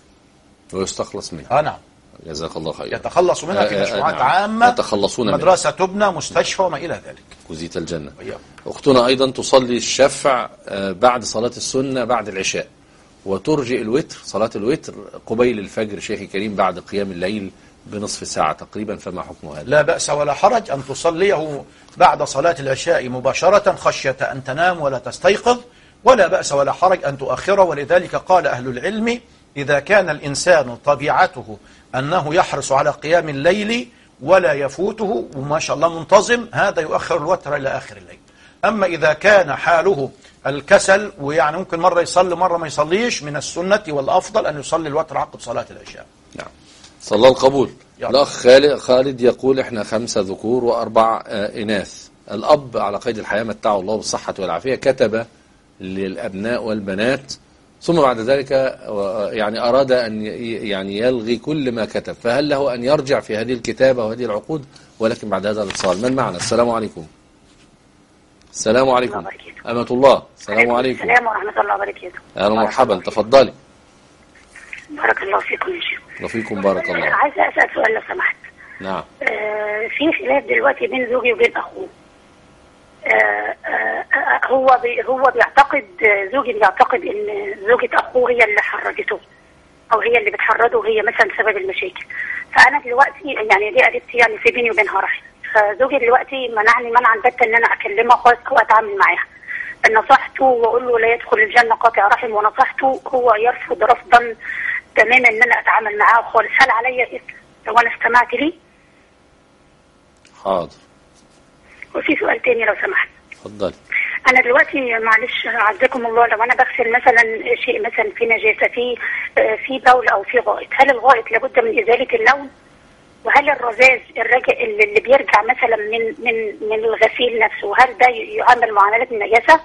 [SPEAKER 2] ويستخلص منها.
[SPEAKER 3] آه نعم،
[SPEAKER 2] جزاك الله خير.
[SPEAKER 3] يتخلص منها في مشروعات نعم. عامة،
[SPEAKER 2] يتخلصون
[SPEAKER 3] مدرسة تبنى، مستشفى وما إلى ذلك.
[SPEAKER 2] جزيت الجنة.
[SPEAKER 3] وياك.
[SPEAKER 2] أختنا أيضا تصلي الشفع بعد صلاة السنة بعد العشاء، وترجئ الوتر صلاة الوتر قبيل الفجر شيخي كريم بعد قيام الليل بنصف ساعة تقريبا، فما حكم هذا؟
[SPEAKER 3] لا بأس ولا حرج أن تصليه بعد صلاة العشاء مباشرة خشية أن تنام ولا تستيقظ، ولا بأس ولا حرج أن تؤخره. ولذلك قال أهل العلم إذا كان الإنسان طبيعته أنه يحرص على قيام الليل ولا يفوته وما شاء الله منتظم، هذا يؤخر الوتر إلى آخر الليل. أما إذا كان حاله الكسل ويعني ممكن مرة يصلي مرة ما يصليش، من السنة والأفضل أن يصلي الوتر عقب صلاة العشاء.
[SPEAKER 2] نعم، صلى الله القبول. الأخ خالد يقول إحنا خمسة ذكور وأربع إناث، الأب على قيد الحياة متعه الله بالصحة والعافية، كتب للأبناء والبنات ثم بعد ذلك يعني أراد أن يعني يلغي كل ما كتب، فهل له أن يرجع في هذه الكتابة وهذه العقود؟ ولكن بعد هذا الاتصال من معنا؟ السلام عليكم. السلام عليكم أمة الله. السلام عليكم.
[SPEAKER 11] السلام ورحمة الله وبركاته.
[SPEAKER 2] أهلا ومرحبا، تفضلي.
[SPEAKER 11] بارك الله فيكم يا شيخ.
[SPEAKER 2] وفيكم بارك الله.
[SPEAKER 11] عايزة أسأل سؤال لو سمحت.
[SPEAKER 2] نعم.
[SPEAKER 11] آه في خلاف دلوقتي بين زوجي وبين أخوه. آه آه هو بي هو بيعتقد، زوجي بيعتقد إن زوجة أخوه هي اللي حرجته أو هي اللي بتحرضه، وهي مثلا سبب المشاكل. فأنا دلوقتي يعني دي قريبتي يعني في بيني وبينها رحم، فزوجي دلوقتي منعني منعا باتا إن أنا أكلمها خالص أو أتعامل معاها. نصحته وأقول له لا يدخل الجنة قاطع رحم، ونصحته هو يرفض رفضا تماما ان انا اتعامل معاه خالص. هل عليا اثم لو انا استمعت لي؟
[SPEAKER 2] حاضر.
[SPEAKER 11] وفي سؤال تاني لو سمحت.
[SPEAKER 2] اتفضلي.
[SPEAKER 11] انا دلوقتي معلش عزكم الله، لو انا بغسل مثلا شيء مثلا في نجاسه في في بول او في غائط، هل الغائط لابد من ازاله اللون؟ وهل الرذاذ الرجع اللي بيرجع مثلا من من من الغسيل نفسه، هل ده يعامل معامله النجاسه؟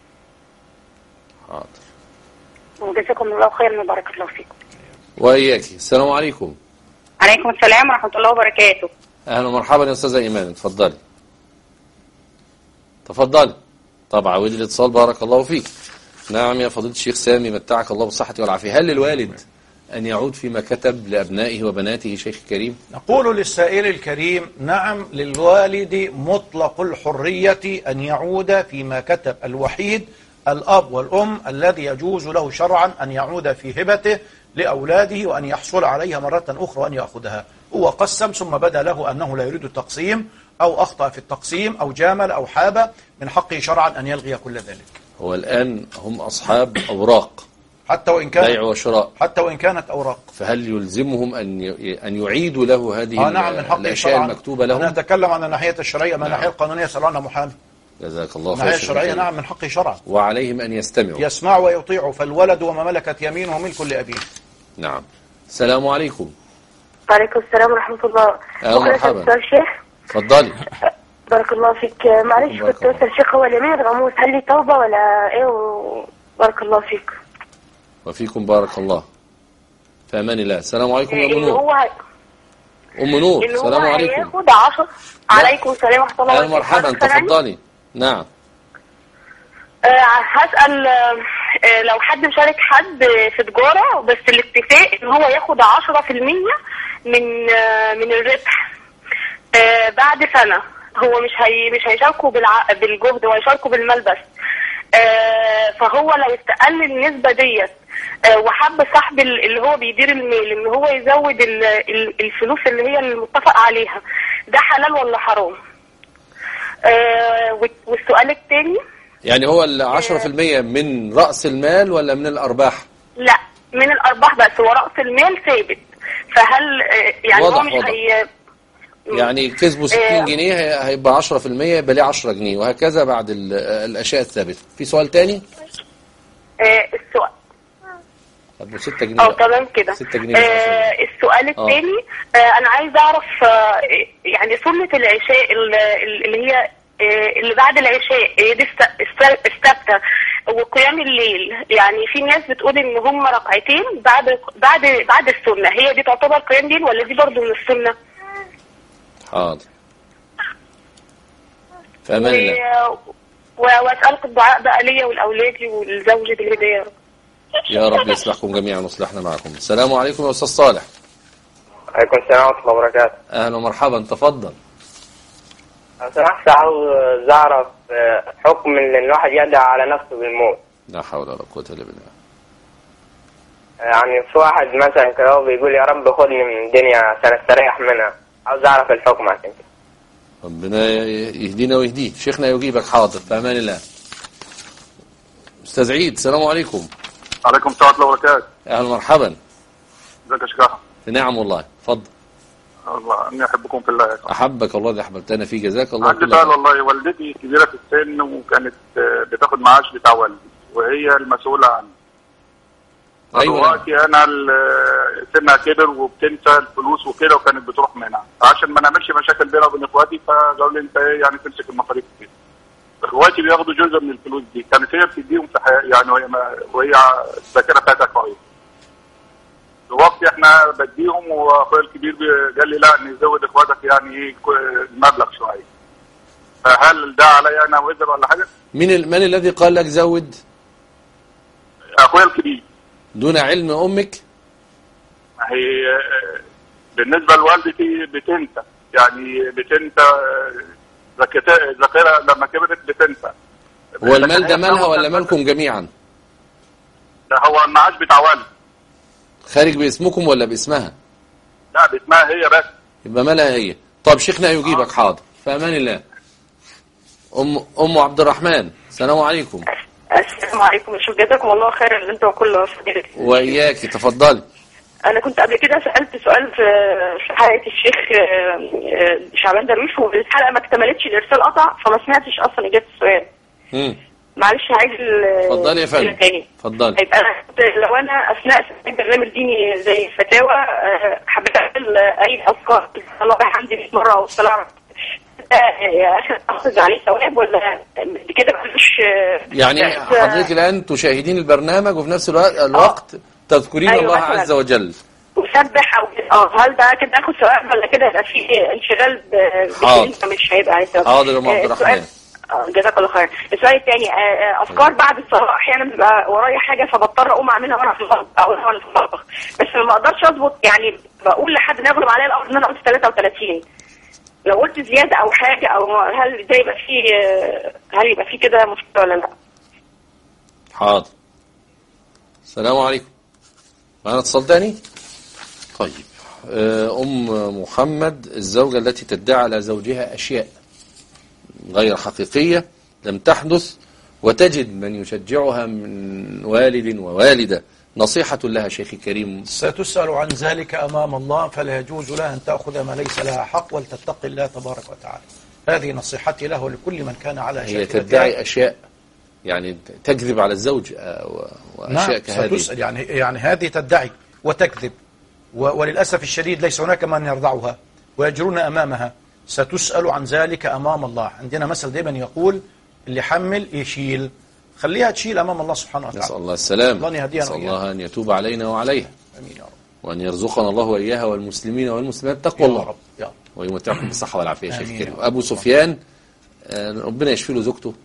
[SPEAKER 2] حاضر.
[SPEAKER 11] وجزاكم الله خيرا وبارك الله فيكم.
[SPEAKER 2] وإياكي. السلام عليكم.
[SPEAKER 12] عليكم السلام ورحمة الله وبركاته.
[SPEAKER 2] أهلا ومرحبا يا أستاذة إيمان، اتفضلي. تفضلي. طبعا عودي الاتصال بارك الله فيك. نعم يا فضيلة الشيخ سامي، متعك الله بالصحة والعافية. هل للوالد أن يعود فيما كتب لأبنائه وبناته شيخ كريم؟
[SPEAKER 3] نقول للسائل الكريم نعم، للوالد مطلق الحرية أن يعود فيما كتب. الوحيد الأب والأم الذي يجوز له شرعا أن يعود في هبته لأولاده وأن يحصل عليها مرة أخرى وأن يأخذها. هو قسم ثم بدا له أنه لا يريد التقسيم أو أخطأ في التقسيم أو جامل أو حاب، من حقه شرعا أن يلغي كل ذلك.
[SPEAKER 2] هو الآن هم أصحاب أوراق
[SPEAKER 3] حتى وإن كانت
[SPEAKER 2] بيع وشراء،
[SPEAKER 3] حتى وإن كانت أوراق،
[SPEAKER 2] فهل يلزمهم أن أن يعيدوا له هذه
[SPEAKER 3] آه نعم من حقه
[SPEAKER 2] الأشياء
[SPEAKER 3] شرعا
[SPEAKER 2] المكتوبة لهم؟
[SPEAKER 3] أنا أتكلم عن الناحية الشرعية، ما
[SPEAKER 2] نعم.
[SPEAKER 3] الناحية القانونية سألونا محامي.
[SPEAKER 2] جزاك الله خير.
[SPEAKER 3] الناحية الشرعية نعم من حقه شرعا،
[SPEAKER 2] وعليهم أن يستمعوا
[SPEAKER 3] يسمعوا ويطيعوا، فالولد وما ملكت يمينه ملك لأبيه.
[SPEAKER 2] نعم. السلام عليكم.
[SPEAKER 4] وعليكم السلام ورحمة الله.
[SPEAKER 2] أهلا مرحبا.
[SPEAKER 4] سؤال شيخ.
[SPEAKER 2] اتفضلي.
[SPEAKER 4] بارك الله فيك. معلش كنت أسأل شيخ، هو اليمين الغموس هل لي توبة ولا إيه؟ وبارك الله فيك.
[SPEAKER 2] وفيكم بارك الله. في أمان الله. السلام عليكم يا أم
[SPEAKER 4] إن
[SPEAKER 2] نور.
[SPEAKER 4] هو
[SPEAKER 2] أم نور
[SPEAKER 4] إن هو
[SPEAKER 2] السلام عليكم.
[SPEAKER 4] هياخد عشرة. عليكم السلام ورحمة الله
[SPEAKER 2] أهلا
[SPEAKER 4] وبركاته.
[SPEAKER 2] مرحبا تفضلي. نعم.
[SPEAKER 6] آه، هسأل آه، لو حد شارك حد في تجارة بس الاتفاق ان هو ياخد عشرة في المية من آه، من الربح آه، بعد سنة، هو مش هي مش هيشاركوا بالع... بالجهد، هو هيشاركوا بالمال بس. آه، فهو لو استقل النسبة ديت آه، وحب صاحب اللي هو بيدير المال ان هو يزود ال- ال- الفلوس اللي هي المتفق عليها، ده حلال ولا حرام؟ آه، والسؤال الثاني،
[SPEAKER 2] يعني هو العشرة في المية من رأس المال ولا من الأرباح؟
[SPEAKER 6] لا من الارباح بس، هو رأس المال ثابت، فهل آه، يعني
[SPEAKER 2] واضح
[SPEAKER 6] هو مش
[SPEAKER 2] واضح.
[SPEAKER 6] هي
[SPEAKER 2] يعني كسبوا ستين
[SPEAKER 6] آه.
[SPEAKER 2] جنيه هي- هيبقى عشرة في المية يبقى ليه عشرة جنيه، وهكذا بعد ال- الأشياء الثابتة. في سؤال تاني؟
[SPEAKER 6] آه، السؤال
[SPEAKER 2] طب ستة جنيه
[SPEAKER 6] اه
[SPEAKER 2] بقى.
[SPEAKER 6] تمام كده.
[SPEAKER 2] ستة جنيه
[SPEAKER 6] آه السؤال الثاني، آه انا عايز اعرف آه يعني سنة العشاء ال- ال- اللي هي آه اللي بعد العشاء هي دي الس- الس- الثابتة، وقيام الليل، يعني في ناس بتقول ان هم ركعتين بعد بعد بعد السنة، هي دي تعتبر قيام ليل ولا دي برضو من السنة؟
[SPEAKER 2] حاضر. في أمان الله.
[SPEAKER 6] و- و- واسألك الدعاء بقى ليا ولأولادي ولزوجي بالهداية يا رب.
[SPEAKER 2] يا رب يصلحكم جميعا ويصلحنا معكم. السلام عليكم يا أستاذ صالح.
[SPEAKER 13] عليكم السلام ورحمة الله وبركاته.
[SPEAKER 2] أهلا ومرحبا تفضل.
[SPEAKER 13] لو سمحت عاوز أعرف آه، حكم إن الواحد يدعي على نفسه بالموت.
[SPEAKER 2] لا حول ولا قوة إلا بالله.
[SPEAKER 13] يعني في واحد مثلا كده هو بيقول يا رب خدني من الدنيا عشان استريح منها، عاوز أعرف الحكم عشان كده.
[SPEAKER 2] ربنا يهدينا ويهديه. شيخنا يجيبك. حاضر في أمان الله. أستاذ عيد السلام عليكم.
[SPEAKER 14] عليكم السلام ورحمة الله وبركاته.
[SPEAKER 2] أهلا مرحبا.
[SPEAKER 14] ازيك يا شيخ؟
[SPEAKER 2] في نعم والله. اتفضل.
[SPEAKER 14] الله اني احبكم في الله.
[SPEAKER 2] أحبك الله اللي أحببتنا فيه. جزاك الله
[SPEAKER 14] عندي
[SPEAKER 2] كل
[SPEAKER 14] سؤال
[SPEAKER 2] خير.
[SPEAKER 14] والله. والدتي كبيرة في السن وكانت آه، بتاخد معاش بتاع والدي وهي المسؤولة عنه.
[SPEAKER 2] أيوة.
[SPEAKER 14] دلوقتي أنا ال- سنها كبر وبتنسى الفلوس وكده وكانت بتروح منها، عشان ما نعملش مشاكل بينها وبين إخواتي فقالوا لي أنت إيه يعني تمسك المصاريف كده. إخواتي بياخدوا جزء من الفلوس دي، كانت هي بتديهم في حياة يعني وهي ما- وهي الذاكرة بتاعتها كويس. دلوقتي احنا بديهم واخويا الكبير بي- قال لي لا نزود اخواتك يعني ايه ك- المبلغ شويه. فهل ده عليا انا وزر ولا حاجه؟
[SPEAKER 2] من ال... من الذي قال لك زود
[SPEAKER 14] اخويا الكبير.
[SPEAKER 2] دون علم أمك؟
[SPEAKER 14] ما هي آه، بالنسبه لوالدتي بتنسى، يعني بتنسى آه، ذاكرتها ذاكرها لما كبرت بتنسى.
[SPEAKER 2] هو المال ده مالها ولا مالكم جميعا؟
[SPEAKER 14] ده هو المعاش بتاع والدي.
[SPEAKER 2] خارج باسمكم ولا باسمها؟
[SPEAKER 14] لا باسمها هي بس.
[SPEAKER 2] يبقى مالها هي. طب شيخنا يجيبك. حاضر في أمان الله. أم أم عبد الرحمن السلام عليكم.
[SPEAKER 15] السلام عليكم. شوف جزاكم الله خير اللي انتوا كله فضيلة.
[SPEAKER 2] وإياكي تفضلي.
[SPEAKER 15] انا كنت قبل كده سالت سؤال في في حلقه الشيخ آه، آه، شعبان درويش، والحلقه ما اكتملتش، الارسال قطع فما سمعتش اصلا اجابه السؤال.
[SPEAKER 2] امم
[SPEAKER 15] معلش عايز ال-
[SPEAKER 2] اتفضلي يا فندم.
[SPEAKER 15] تاني.
[SPEAKER 2] اتفضلي.
[SPEAKER 15] يبقى انا كنت لو انا اثناء سماع برنامج ديني زي الفتاوى آه، حبيت اعمل اي اذكار الله بحمدي مية مره والسلام اخذ عليه ثواب ولا كده ملوش آه،
[SPEAKER 2] يعني
[SPEAKER 15] بس-
[SPEAKER 2] حضرتك الآن تشاهدين البرنامج وفي نفس الوقت, الوقت تذكرين
[SPEAKER 15] أيوة
[SPEAKER 2] الله
[SPEAKER 15] مثلاً.
[SPEAKER 2] عز وجل.
[SPEAKER 15] وسبح او اه هل ده كده اخد ثواب ولا كده يبقى في انشغال ب-
[SPEAKER 2] حاضر.
[SPEAKER 15] بكلمه مش هيبقى عايز ثواب؟
[SPEAKER 2] حاضر يا أم عبد
[SPEAKER 15] آه،
[SPEAKER 2] الرحمن.
[SPEAKER 15] السؤال جزاك الله خير. السؤال الثاني اذكار بعد الصلاه، احيانا بيبقى ورايا حاجه فبضطر اقوم اعملها وانا في المطبخ او وانا في المطبخ، بس ما اقدرش اظبط، يعني بقول لحد ما يغلب عليا الامر ان انا قلت ثلاثة وثلاثين، لو قلت زياده او حاجه او هل ده يبقى فيه هل يبقى فيه كده مشكله ولا لا؟
[SPEAKER 2] حاضر. السلام عليكم. معنا اتصال تاني؟ طيب. أم محمد، الزوجة التي تدعي على زوجها أشياء غير حقيقية لم تحدث وتجد من يشجعها من والد ووالدة، نصيحة لها شيخي الكريم.
[SPEAKER 3] ستسأل عن ذلك أمام الله، فلا يجوز لها أن تأخذ ما ليس لها حق ولتتق الله تبارك وتعالى. هذه نصيحتي له ولكل من كان على
[SPEAKER 2] هي تدعي أشياء يعني تكذب على الزوج وأشياء
[SPEAKER 3] نعم
[SPEAKER 2] كهذه.
[SPEAKER 3] ستسأل يعني يعني هذه تدعي وتكذب، وللأسف الشديد ليس هناك من يرضعها ويجرون أمامها. ستسأل عن ذلك أمام الله. عندنا مثل دائما يقول اللي حمل يشيل، خليها تشيل أمام الله سبحانه وتعالى.
[SPEAKER 2] نسأل الله السلام،
[SPEAKER 3] الله
[SPEAKER 2] نسأل الله أن يتوب علينا وعليها،
[SPEAKER 3] أمين يا رب،
[SPEAKER 2] وأن يرزقنا الله وإياها والمسلمين والمسلمات تقوى الله،
[SPEAKER 3] رب يا رب،
[SPEAKER 2] ويمتعكم بالصحة والعافية. شيخ الكريم، أبو سفيان ربنا يشفي له زوجته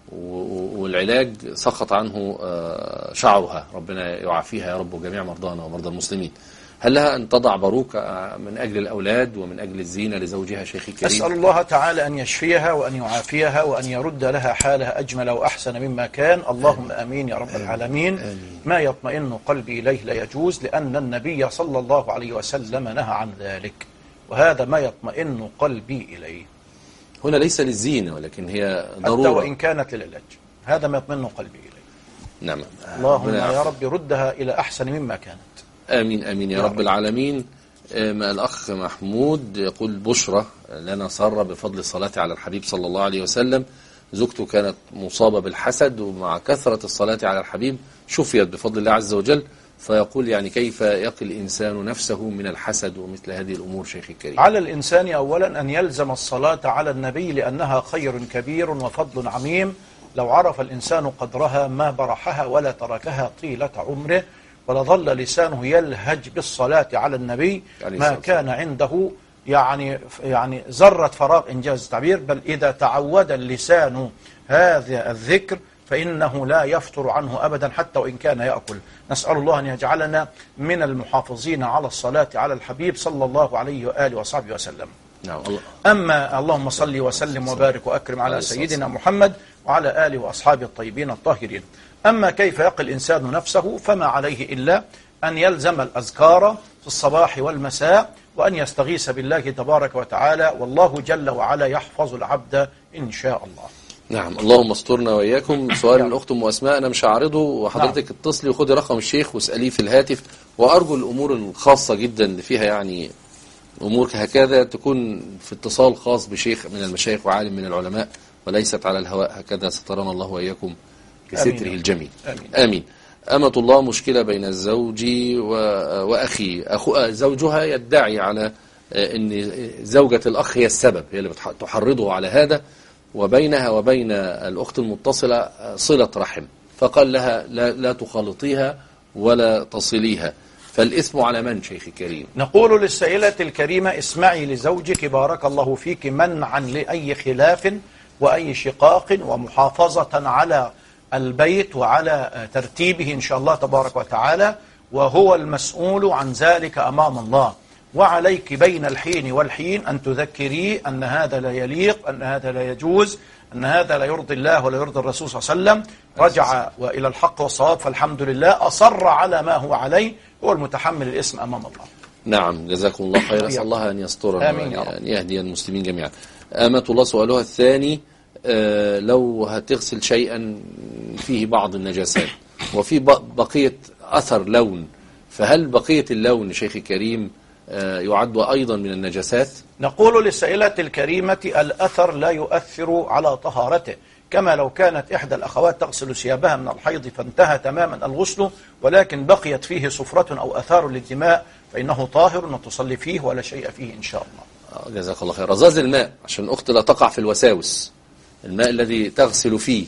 [SPEAKER 2] والعلاج سقط عنه شعرها، ربنا يعافيها يا رب وجميع مرضانا ومرضى المسلمين. هل لها أن تضع باروكة من أجل الأولاد ومن أجل الزينة لزوجها شيخي الكريم؟
[SPEAKER 3] أسأل الله تعالى أن يشفيها وأن يعافيها وأن يرد لها حالها أجمل وأحسن مما كان. اللهم آمين يا رب العالمين. آمين. ما يطمئن قلبي إليه لا يجوز، لأن النبي صلى الله عليه وسلم نهى عن ذلك، وهذا ما يطمئن قلبي إليه.
[SPEAKER 2] هنا ليس للزينة ولكن هي ضرورة،
[SPEAKER 3] حتى وإن كانت للعلاج، هذا ما يطمئن قلبي إليه.
[SPEAKER 2] نعم.
[SPEAKER 3] اللهم يا رب ردها إلى أحسن مما كانت.
[SPEAKER 2] آمين آمين يا, يا رب, رب العالمين. ما الأخ محمود يقول بشرة لنا سارة بفضل الصلاة على الحبيب صلى الله عليه وسلم، زوجته كانت مصابة بالحسد ومع كثرة الصلاة على الحبيب شفيت بفضل الله عز وجل، فيقول يعني كيف يقي الإنسان نفسه من الحسد ومثل هذه الأمور شيخي الكريم؟
[SPEAKER 3] على الإنسان أولا أن يلزم الصلاة على النبي لأنها خير كبير وفضل عميم، لو عرف الإنسان قدرها ما برحها ولا تركها طيلة عمره، ولظل لسانه يلهج بالصلاة على النبي ما كان عنده يعني يعني ذرة فراغ إنجاز التعبير، بل إذا تعود اللسان هذا الذكر فإنه لا يفتر عنه أبدا حتى وإن كان يأكل. نسأل الله أن يجعلنا من المحافظين على الصلاة على الحبيب صلى الله عليه وآله وصحبه وسلم.
[SPEAKER 2] نعم. الله.
[SPEAKER 3] أما اللهم صل وسلم وبارك وأكرم على سيدنا محمد وعلى آله وأصحابه الطيبين الطاهرين. أما كيف يقي الإنسان نفسه فما عليه إلا أن يلزم الأذكار في الصباح والمساء وأن يستغيث بالله تبارك وتعالى، والله جل وعلا يحفظ العبد إن شاء الله.
[SPEAKER 2] نعم. اللهم استرنا وإياكم. سؤال الأخت أم أسماء أنا مش هعرضه، وحضرتك نعم. اتصلي وخدي رقم الشيخ واسأليه في الهاتف، وأرجو الأمور الخاصة جدا اللي فيها يعني أمور هكذا تكون في اتصال خاص بشيخ من المشايخ وعالم من العلماء وليست على الهواء، هكذا سترنا الله وإياكم بستره آمين. الجميل.
[SPEAKER 3] آمين.
[SPEAKER 2] آمين. أمة الله، مشكلة بين الزوج وأخي. أخو زوجها يدعي على أن زوجة الأخ هي السبب، هي اللي تحرضه على هذا، وبينها وبين الأخت المتصلة صلة رحم، فقال لها لا, لا تخالطيها ولا تصليها، فالإثم على من شيخ الكريم؟
[SPEAKER 3] نقول للسائلة الكريمة اسمعي لزوجك بارك الله فيك منعا لأي خلاف وأي شقاق، ومحافظة على البيت وعلى ترتيبه إن شاء الله تبارك وتعالى، وهو المسؤول عن ذلك أمام الله. وعليك بين الحين والحين أن تذكريه أن هذا لا يليق، أن هذا لا يجوز، أن هذا لا يرضي الله ولا يرضي الرسول صلى الله عليه وسلم. رجع وإلى الحق والصواب فالحمد لله، أصر على ما هو عليه، هو المتحمل الاسم أمام الله.
[SPEAKER 2] نعم. جزاكم الله خير. أسأل الله أن يسترنا وأن يهدي المسلمين جميعا. آمة الله، سؤالها الثاني، آه لو هتغسل شيئا فيه بعض النجاسات وفي بقية أثر لون، فهل بقية اللون شيخ الكريم آه يعد أيضا من النجاسات؟
[SPEAKER 3] نقول للسائلة الكريمة الأثر لا يؤثر على طهارته، كما لو كانت إحدى الأخوات تغسل ثيابها من الحيض فانتهى تماما الغسل ولكن بقيت فيه صفرة أو أثار للدماء فإنه طاهر وتصلي فيه ولا شيء فيه إن شاء الله.
[SPEAKER 2] جزاك الله خير. رذاذ الماء عشان الأخت لا تقع في الوساوس، الماء الذي تغسل فيه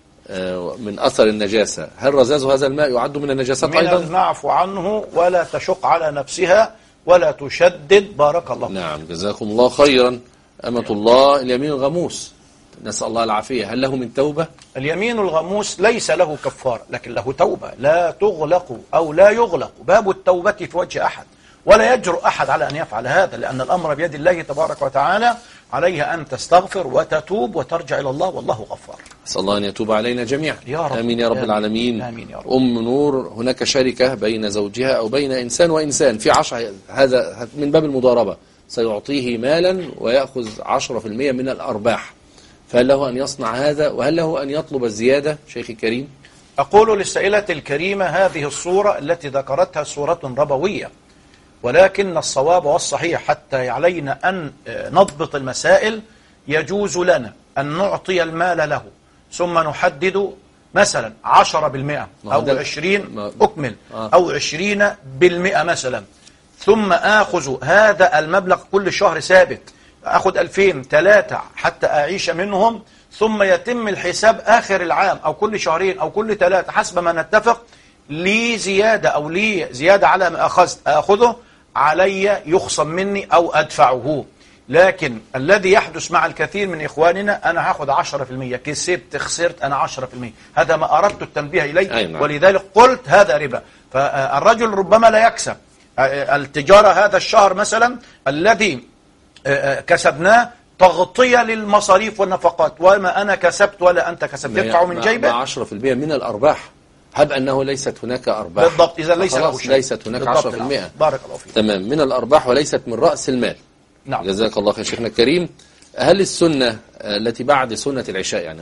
[SPEAKER 2] من أثر النجاسة، هل رذاذ هذا الماء يعد من النجاسات
[SPEAKER 3] من
[SPEAKER 2] أيضا؟
[SPEAKER 3] المعفو عنه ولا تشق على نفسها ولا تشدد بارك الله.
[SPEAKER 2] نعم. جزاكم الله خيرا. أمة الله، اليمين الغموس نسأل الله العافية، هل له من توبة؟
[SPEAKER 3] اليمين الغموس ليس له كفارة، لكن له توبة. لا تغلق أو لا يغلق باب التوبة في وجه أحد، ولا يجرؤ أحد على أن يفعل هذا، لأن الأمر بيد الله تبارك وتعالى. عليه أن تستغفر وتتوب وترجع إلى الله، والله غفار.
[SPEAKER 2] أسأل الله أن يتوب علينا جميعا
[SPEAKER 3] يا رب.
[SPEAKER 2] آمين يا رب
[SPEAKER 3] آمين.
[SPEAKER 2] العالمين.
[SPEAKER 3] آمين يا رب.
[SPEAKER 2] أم نور، هناك شركة بين زوجها أو بين إنسان وإنسان في عشرة، هذا من باب المضاربة، سيعطيه مالا ويأخذ عشرة في المئة من الأرباح، فهل له أن يصنع هذا وهل له أن يطلب الزيادة شيخي الكريم؟
[SPEAKER 3] أقول للسائلة الكريمة هذه الصورة التي ذكرتها صورة ربوية، ولكن الصواب والصحيح حتى علينا أن نضبط المسائل يجوز لنا أن نعطي المال له ثم نحدد مثلا عشرة بالمئة أو عشرين أكمل أو عشرين بالمئة مثلا، ثم آخذ هذا المبلغ كل شهر ثابت، أخذ ألفين ثلاثة حتى أعيش منهم، ثم يتم الحساب آخر العام أو كل شهرين أو كل ثلاثة حسب ما نتفق، لي زيادة أو لي زيادة على ما أخذت أخذه، علي يخصم مني أو أدفعه. لكن الذي يحدث مع الكثير من إخواننا، أنا هاخد عشرة في المئة، كسبت خسرت أنا عشرة في المئة، هذا ما أردت التنبيه إليه. أيوة. ولذلك قلت هذا ربا. فالرجل ربما لا يكسب التجارة هذا الشهر مثلا الذي كسبناه تغطية للمصاريف والنفقات، وما أنا كسبت ولا أنت كسبت، يدفع من جيبه
[SPEAKER 2] عشرة في المئة من الأرباح، هب أنه ليست هناك أرباح.
[SPEAKER 3] بالضبط، إذا ليس له شيء،
[SPEAKER 2] ليست هناك عشرة في المئة.
[SPEAKER 3] بارك الله فيك.
[SPEAKER 2] تمام، من الأرباح وليست من رأس المال.
[SPEAKER 3] نعم.
[SPEAKER 2] جزاك الله خير شيخنا الكريم. هل السنة التي بعد سنة العشاء، يعني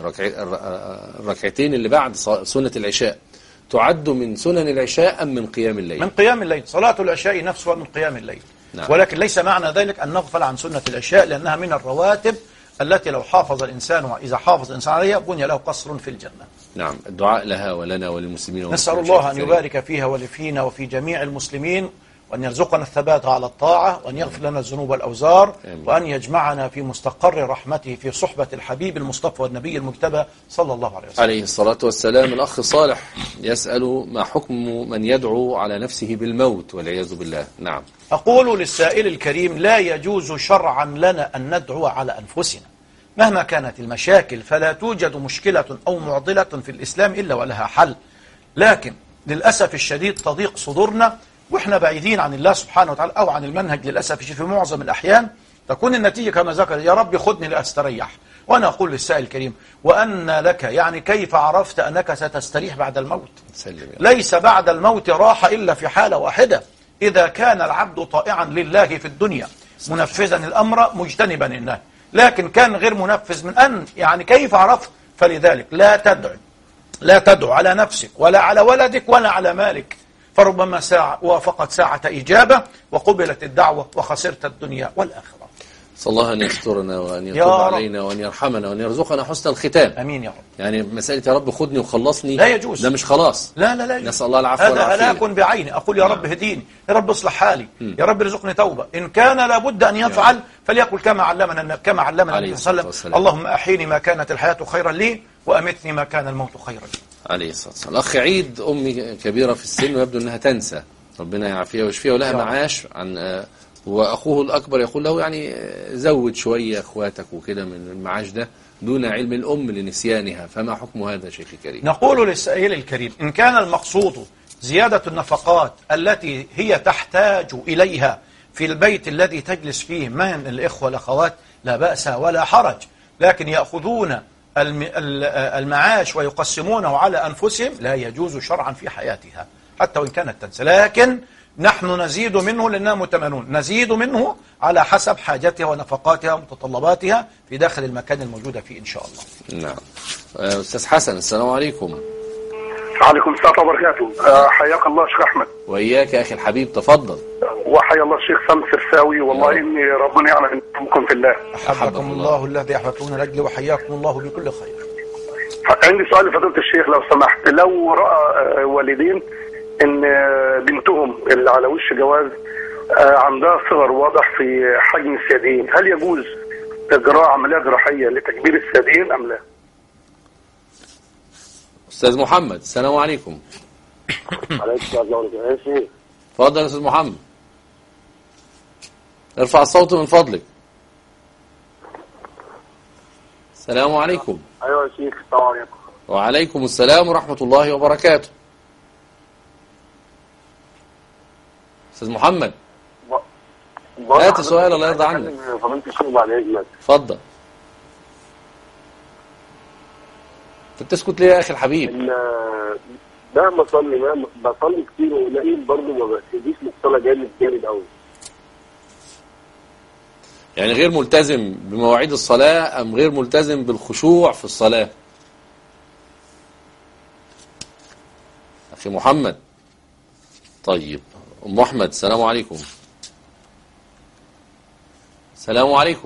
[SPEAKER 2] الركعتين اللي بعد سنة العشاء، تعد من سنن العشاء أم من قيام الليل؟
[SPEAKER 3] من قيام الليل. صلاة العشاء نفسها من قيام الليل.
[SPEAKER 2] نعم.
[SPEAKER 3] ولكن ليس معنى ذلك أن نغفل عن سنة العشاء، لأنها من الرواتب التي لو حافظ الإنسان وإذا حافظ الإنسان عليها بني له قصر في الجنة.
[SPEAKER 2] نعم، الدعاء لها ولنا وللمسلمين.
[SPEAKER 3] نسأل الله أن يبارك فيها ولفينا وفي جميع المسلمين، وأن يرزقنا الثبات على الطاعة، وأن يغفر لنا الذنوب والأوزار، وأن يجمعنا في مستقر رحمته في صحبة الحبيب المصطفى والنبي المجتبى صلى الله عليه وسلم
[SPEAKER 2] عليه الصلاة والسلام. الأخ صالح يسأل: ما حكم من يدعو على نفسه بالموت والعياذ بالله؟ نعم.
[SPEAKER 3] أقول للسائل الكريم: لا يجوز شرعا لنا أن ندعو على أنفسنا مهما كانت المشاكل، فلا توجد مشكلة أو معضلة في الإسلام إلا ولها حل، لكن للأسف الشديد تضيق صدورنا وإحنا بعيدين عن الله سبحانه وتعالى أو عن المنهج. للأسف في معظم الأحيان تكون النتيجة كما ذكر: يا رب خذني لأستريح. وأنا أقول للسائل الكريم: وأن لك، يعني كيف عرفت أنك ستستريح بعد الموت؟ ليس بعد الموت راحة إلا في حالة واحدة: إذا كان العبد طائعا لله في الدنيا منفذا الأمر مجتنبا النهي. لكن كان غير منفذ من أن، يعني كيف عرفت؟ فلذلك لا تدعو لا تدعو على نفسك ولا على ولدك ولا على مالك، فربما ساعة وافقت ساعة إجابة وقبلت الدعوة وخسرت الدنيا والآخرة.
[SPEAKER 2] صلى الله أن يسترنا وأن يتوب علينا وأن يرحمنا وأن يرزقنا حسن الختام.
[SPEAKER 3] أمين يا رب.
[SPEAKER 2] يعني مسألة يا رب خذني وخلصني
[SPEAKER 3] لا يجوز،
[SPEAKER 2] ده مش خلاص.
[SPEAKER 3] لا لا لا يجوز.
[SPEAKER 2] نسأل الله العفو والعافية.
[SPEAKER 3] هذا هلاك بعيني. أقول يا رب هديني، يا رب اصلح حالي، م. يا رب ارزقني توبة. إن كان لابد أن يفعل فليقل كما علمنا كما علمنا النبي صلى الله عليه وسلم: اللهم أحيني ما كانت الحياة خيرا لي وأمتني ما كان الموت خيرا لي.
[SPEAKER 2] عليه الصلاة والسلام. الأخ عيد: أمي كبيرة في السن ويبدو أنها تنسى، ربنا يعافيها ويشفيها، ولها معاش عن وأخوه الأكبر يقول له: يعني زود شوية أخواتك وكده من المعاش ده، دون علم الأم لنسيانها، فما حكم هذا شيخي الكريم؟
[SPEAKER 3] نقول للسائل الكريم: إن كان المقصود زيادة النفقات التي هي تحتاج إليها في البيت الذي تجلس فيه من الإخوة والأخوات لا بأس ولا حرج، لكن يأخذون المعاش ويقسمونه على أنفسهم لا يجوز شرعا في حياتها حتى وإن كانت تنسى. لكن نحن نزيد منه لأننا متمنون، نزيد منه على حسب حاجتها ونفقاتها ومتطلباتها في داخل المكان الموجودة فيه إن شاء الله.
[SPEAKER 2] نعم. أستاذ حسن، السلام عليكم.
[SPEAKER 16] وعليكم السلام وبركاته. حياك الله شيخ أحمد.
[SPEAKER 2] وإياك يا أخي الحبيب، تفضل.
[SPEAKER 16] وحيا الله الشيخ سامي السرساوي، والله إني ربنا يعلم أنكم في الله.
[SPEAKER 3] أحبكم الله الذي أحببتون لأجلي وحياكم الله بكل خير.
[SPEAKER 16] عندي سؤال لفضيلة الشيخ لو سمحت: لو رأى والدين ان بنتهم اللي على وش جواز عندها صغر واضح في حجم الثديين، هل يجوز اجراء عمليه جراحيه لتكبير الثديين ام لا؟
[SPEAKER 2] استاذ محمد، السلام عليكم.
[SPEAKER 17] عليكم السلام ورحمه الله.
[SPEAKER 2] اتفضل يا استاذ محمد، ارفع الصوت من فضلك. السلام عليكم.
[SPEAKER 17] ايوه يا شيخ، السلام عليكم.
[SPEAKER 2] وعليكم السلام ورحمة الله وبركاته. أستاذ محمد هات سؤال الله يرضى عنك.
[SPEAKER 17] فضلت الشيخ بعد اذنك.
[SPEAKER 2] اتفضل. انت بتسكت ليه يا اخي الحبيب؟
[SPEAKER 17] مهما اصلي مهما بصلي كتير وقليل برضه ما بهتديش للصلاه جامد جامد قوي.
[SPEAKER 2] يعني غير ملتزم بمواعيد الصلاة أم غير ملتزم بالخشوع في الصلاة؟ أخي محمد. طيب أم أحمد السلام عليكم. السلام عليكم.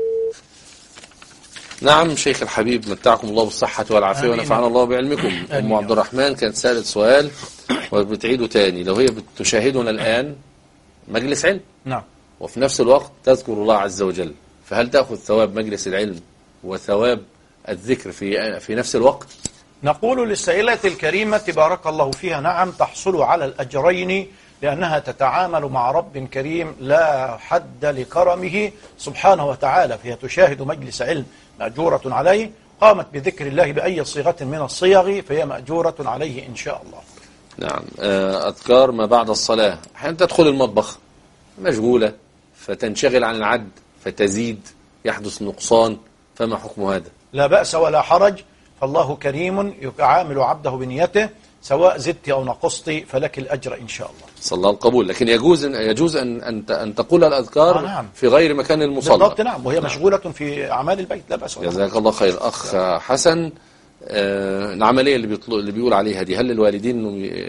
[SPEAKER 2] نعم شيخ الحبيب، متعكم الله بالصحة والعافية ونفعنا الله بعلمكم. أم عبد الرحمن كانت سألت سؤال وبتعيده تاني. لو هي بتشاهدنا الآن مجلس علم،
[SPEAKER 3] نعم،
[SPEAKER 2] وفي نفس الوقت تذكر الله عز وجل، فهل تأخذ ثواب مجلس العلم وثواب الذكر في في نفس الوقت؟
[SPEAKER 3] نقول للسائلة الكريمة بارك الله فيها نعم، تحصل على الأجرين، لأنها تتعامل مع رب كريم لا حد لكرمه سبحانه وتعالى، فهي تشاهد مجلس علم مأجورة عليه، قامت بذكر الله بأي صيغة من الصيغ فهي مأجورة عليه إن شاء الله.
[SPEAKER 2] نعم. أذكار ما بعد الصلاة، أحيانا تدخل المطبخ مشغولة فتنشغل عن العد فتزيد، يحدث نقصان، فما حكم هذا؟
[SPEAKER 3] لا بأس ولا حرج، فالله كريم يعامل عبده بنيته، سواء زدت أو نقصت فلك الأجر إن شاء الله.
[SPEAKER 2] صلى الله القبول. لكن يجوز يجوز أن أن أن تقول الأذكار
[SPEAKER 3] آه نعم.
[SPEAKER 2] في غير مكان المصلى.
[SPEAKER 3] بالضبط نعم، وهي نعم. مشغولة في أعمال البيت، لا بأس.
[SPEAKER 2] جزاك الله خير. أخ حسن، آه العملية اللي بيطلق اللي بيقول عليها دي، هل للوالدين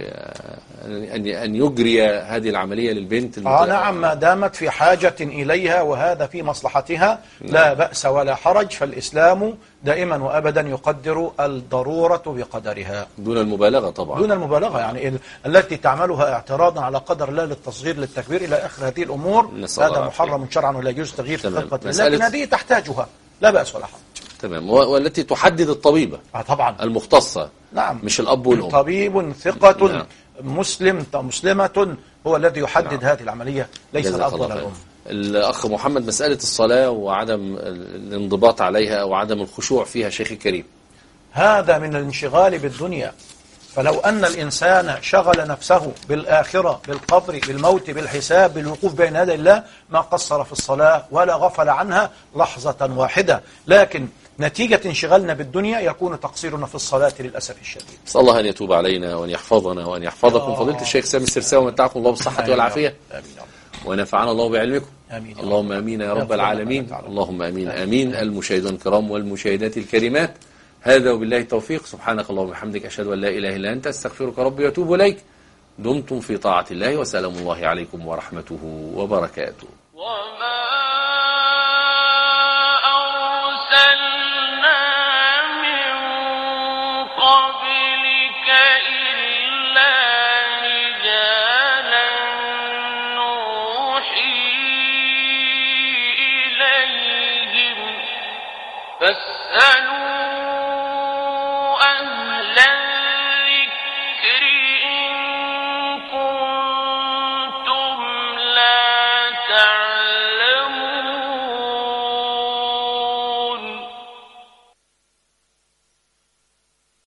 [SPEAKER 2] أن أن يجري هذه العملية للبنت؟
[SPEAKER 3] آه نعم، ما دامت في حاجة إليها وهذا في مصلحتها لا بأس ولا حرج، فالإسلام دائما وأبدا يقدر الضرورة بقدرها
[SPEAKER 2] دون المبالغة طبعا.
[SPEAKER 3] دون المبالغة، يعني ال التي تعملها اعتراضا على قدر الله للتصغير للتكبير إلى آخر هذه الأمور، هذا محرم شرعا ولا يجوز تغيير في خلقة الله، لكن هذه تحتاجها لا بأس ولا حرج.
[SPEAKER 2] تمام. والتي تحدد الطبيبة
[SPEAKER 3] آه طبعا
[SPEAKER 2] المختصة،
[SPEAKER 3] نعم،
[SPEAKER 2] مش الأب والأم.
[SPEAKER 3] طبيب ثقة نعم. مسلم مسلمة هو الذي يحدد نعم. هذه العملية، ليس الأب ولا الأم.
[SPEAKER 2] الأخ محمد، مسألة الصلاة وعدم الانضباط عليها أو عدم الخشوع فيها شيخ الكريم،
[SPEAKER 3] هذا من الانشغال بالدنيا، فلو أن الإنسان شغل نفسه بالآخرة بالقبر بالموت بالحساب بالوقوف بين يدي الله ما قصر في الصلاة ولا غفل عنها لحظة واحدة، لكن نتيجة انشغالنا بالدنيا يكون تقصيرنا في الصلاة للأسف الشديد.
[SPEAKER 2] نسأل الله أن يتوب علينا وأن يحفظنا وأن يحفظكم. فضيلة الشيخ سامي السرساوي، متعكم الله بالصحة والعافية ونفعنا الله بعلمكم.
[SPEAKER 3] آمين.
[SPEAKER 2] اللهم آمين يا رب العالمين. اللهم آمين آمين. المشاهدون الكرام والمشاهدات الكريمات، هذا وبالله التوفيق. سبحانك اللهم وبحمدك، أشهد أن لا إله إلا أنت، أستغفرك ربي وأتوب إليك. دمتم في طاعة الله، وسلام الله عليكم ورحمته وبركاته.
[SPEAKER 1] فاسألوا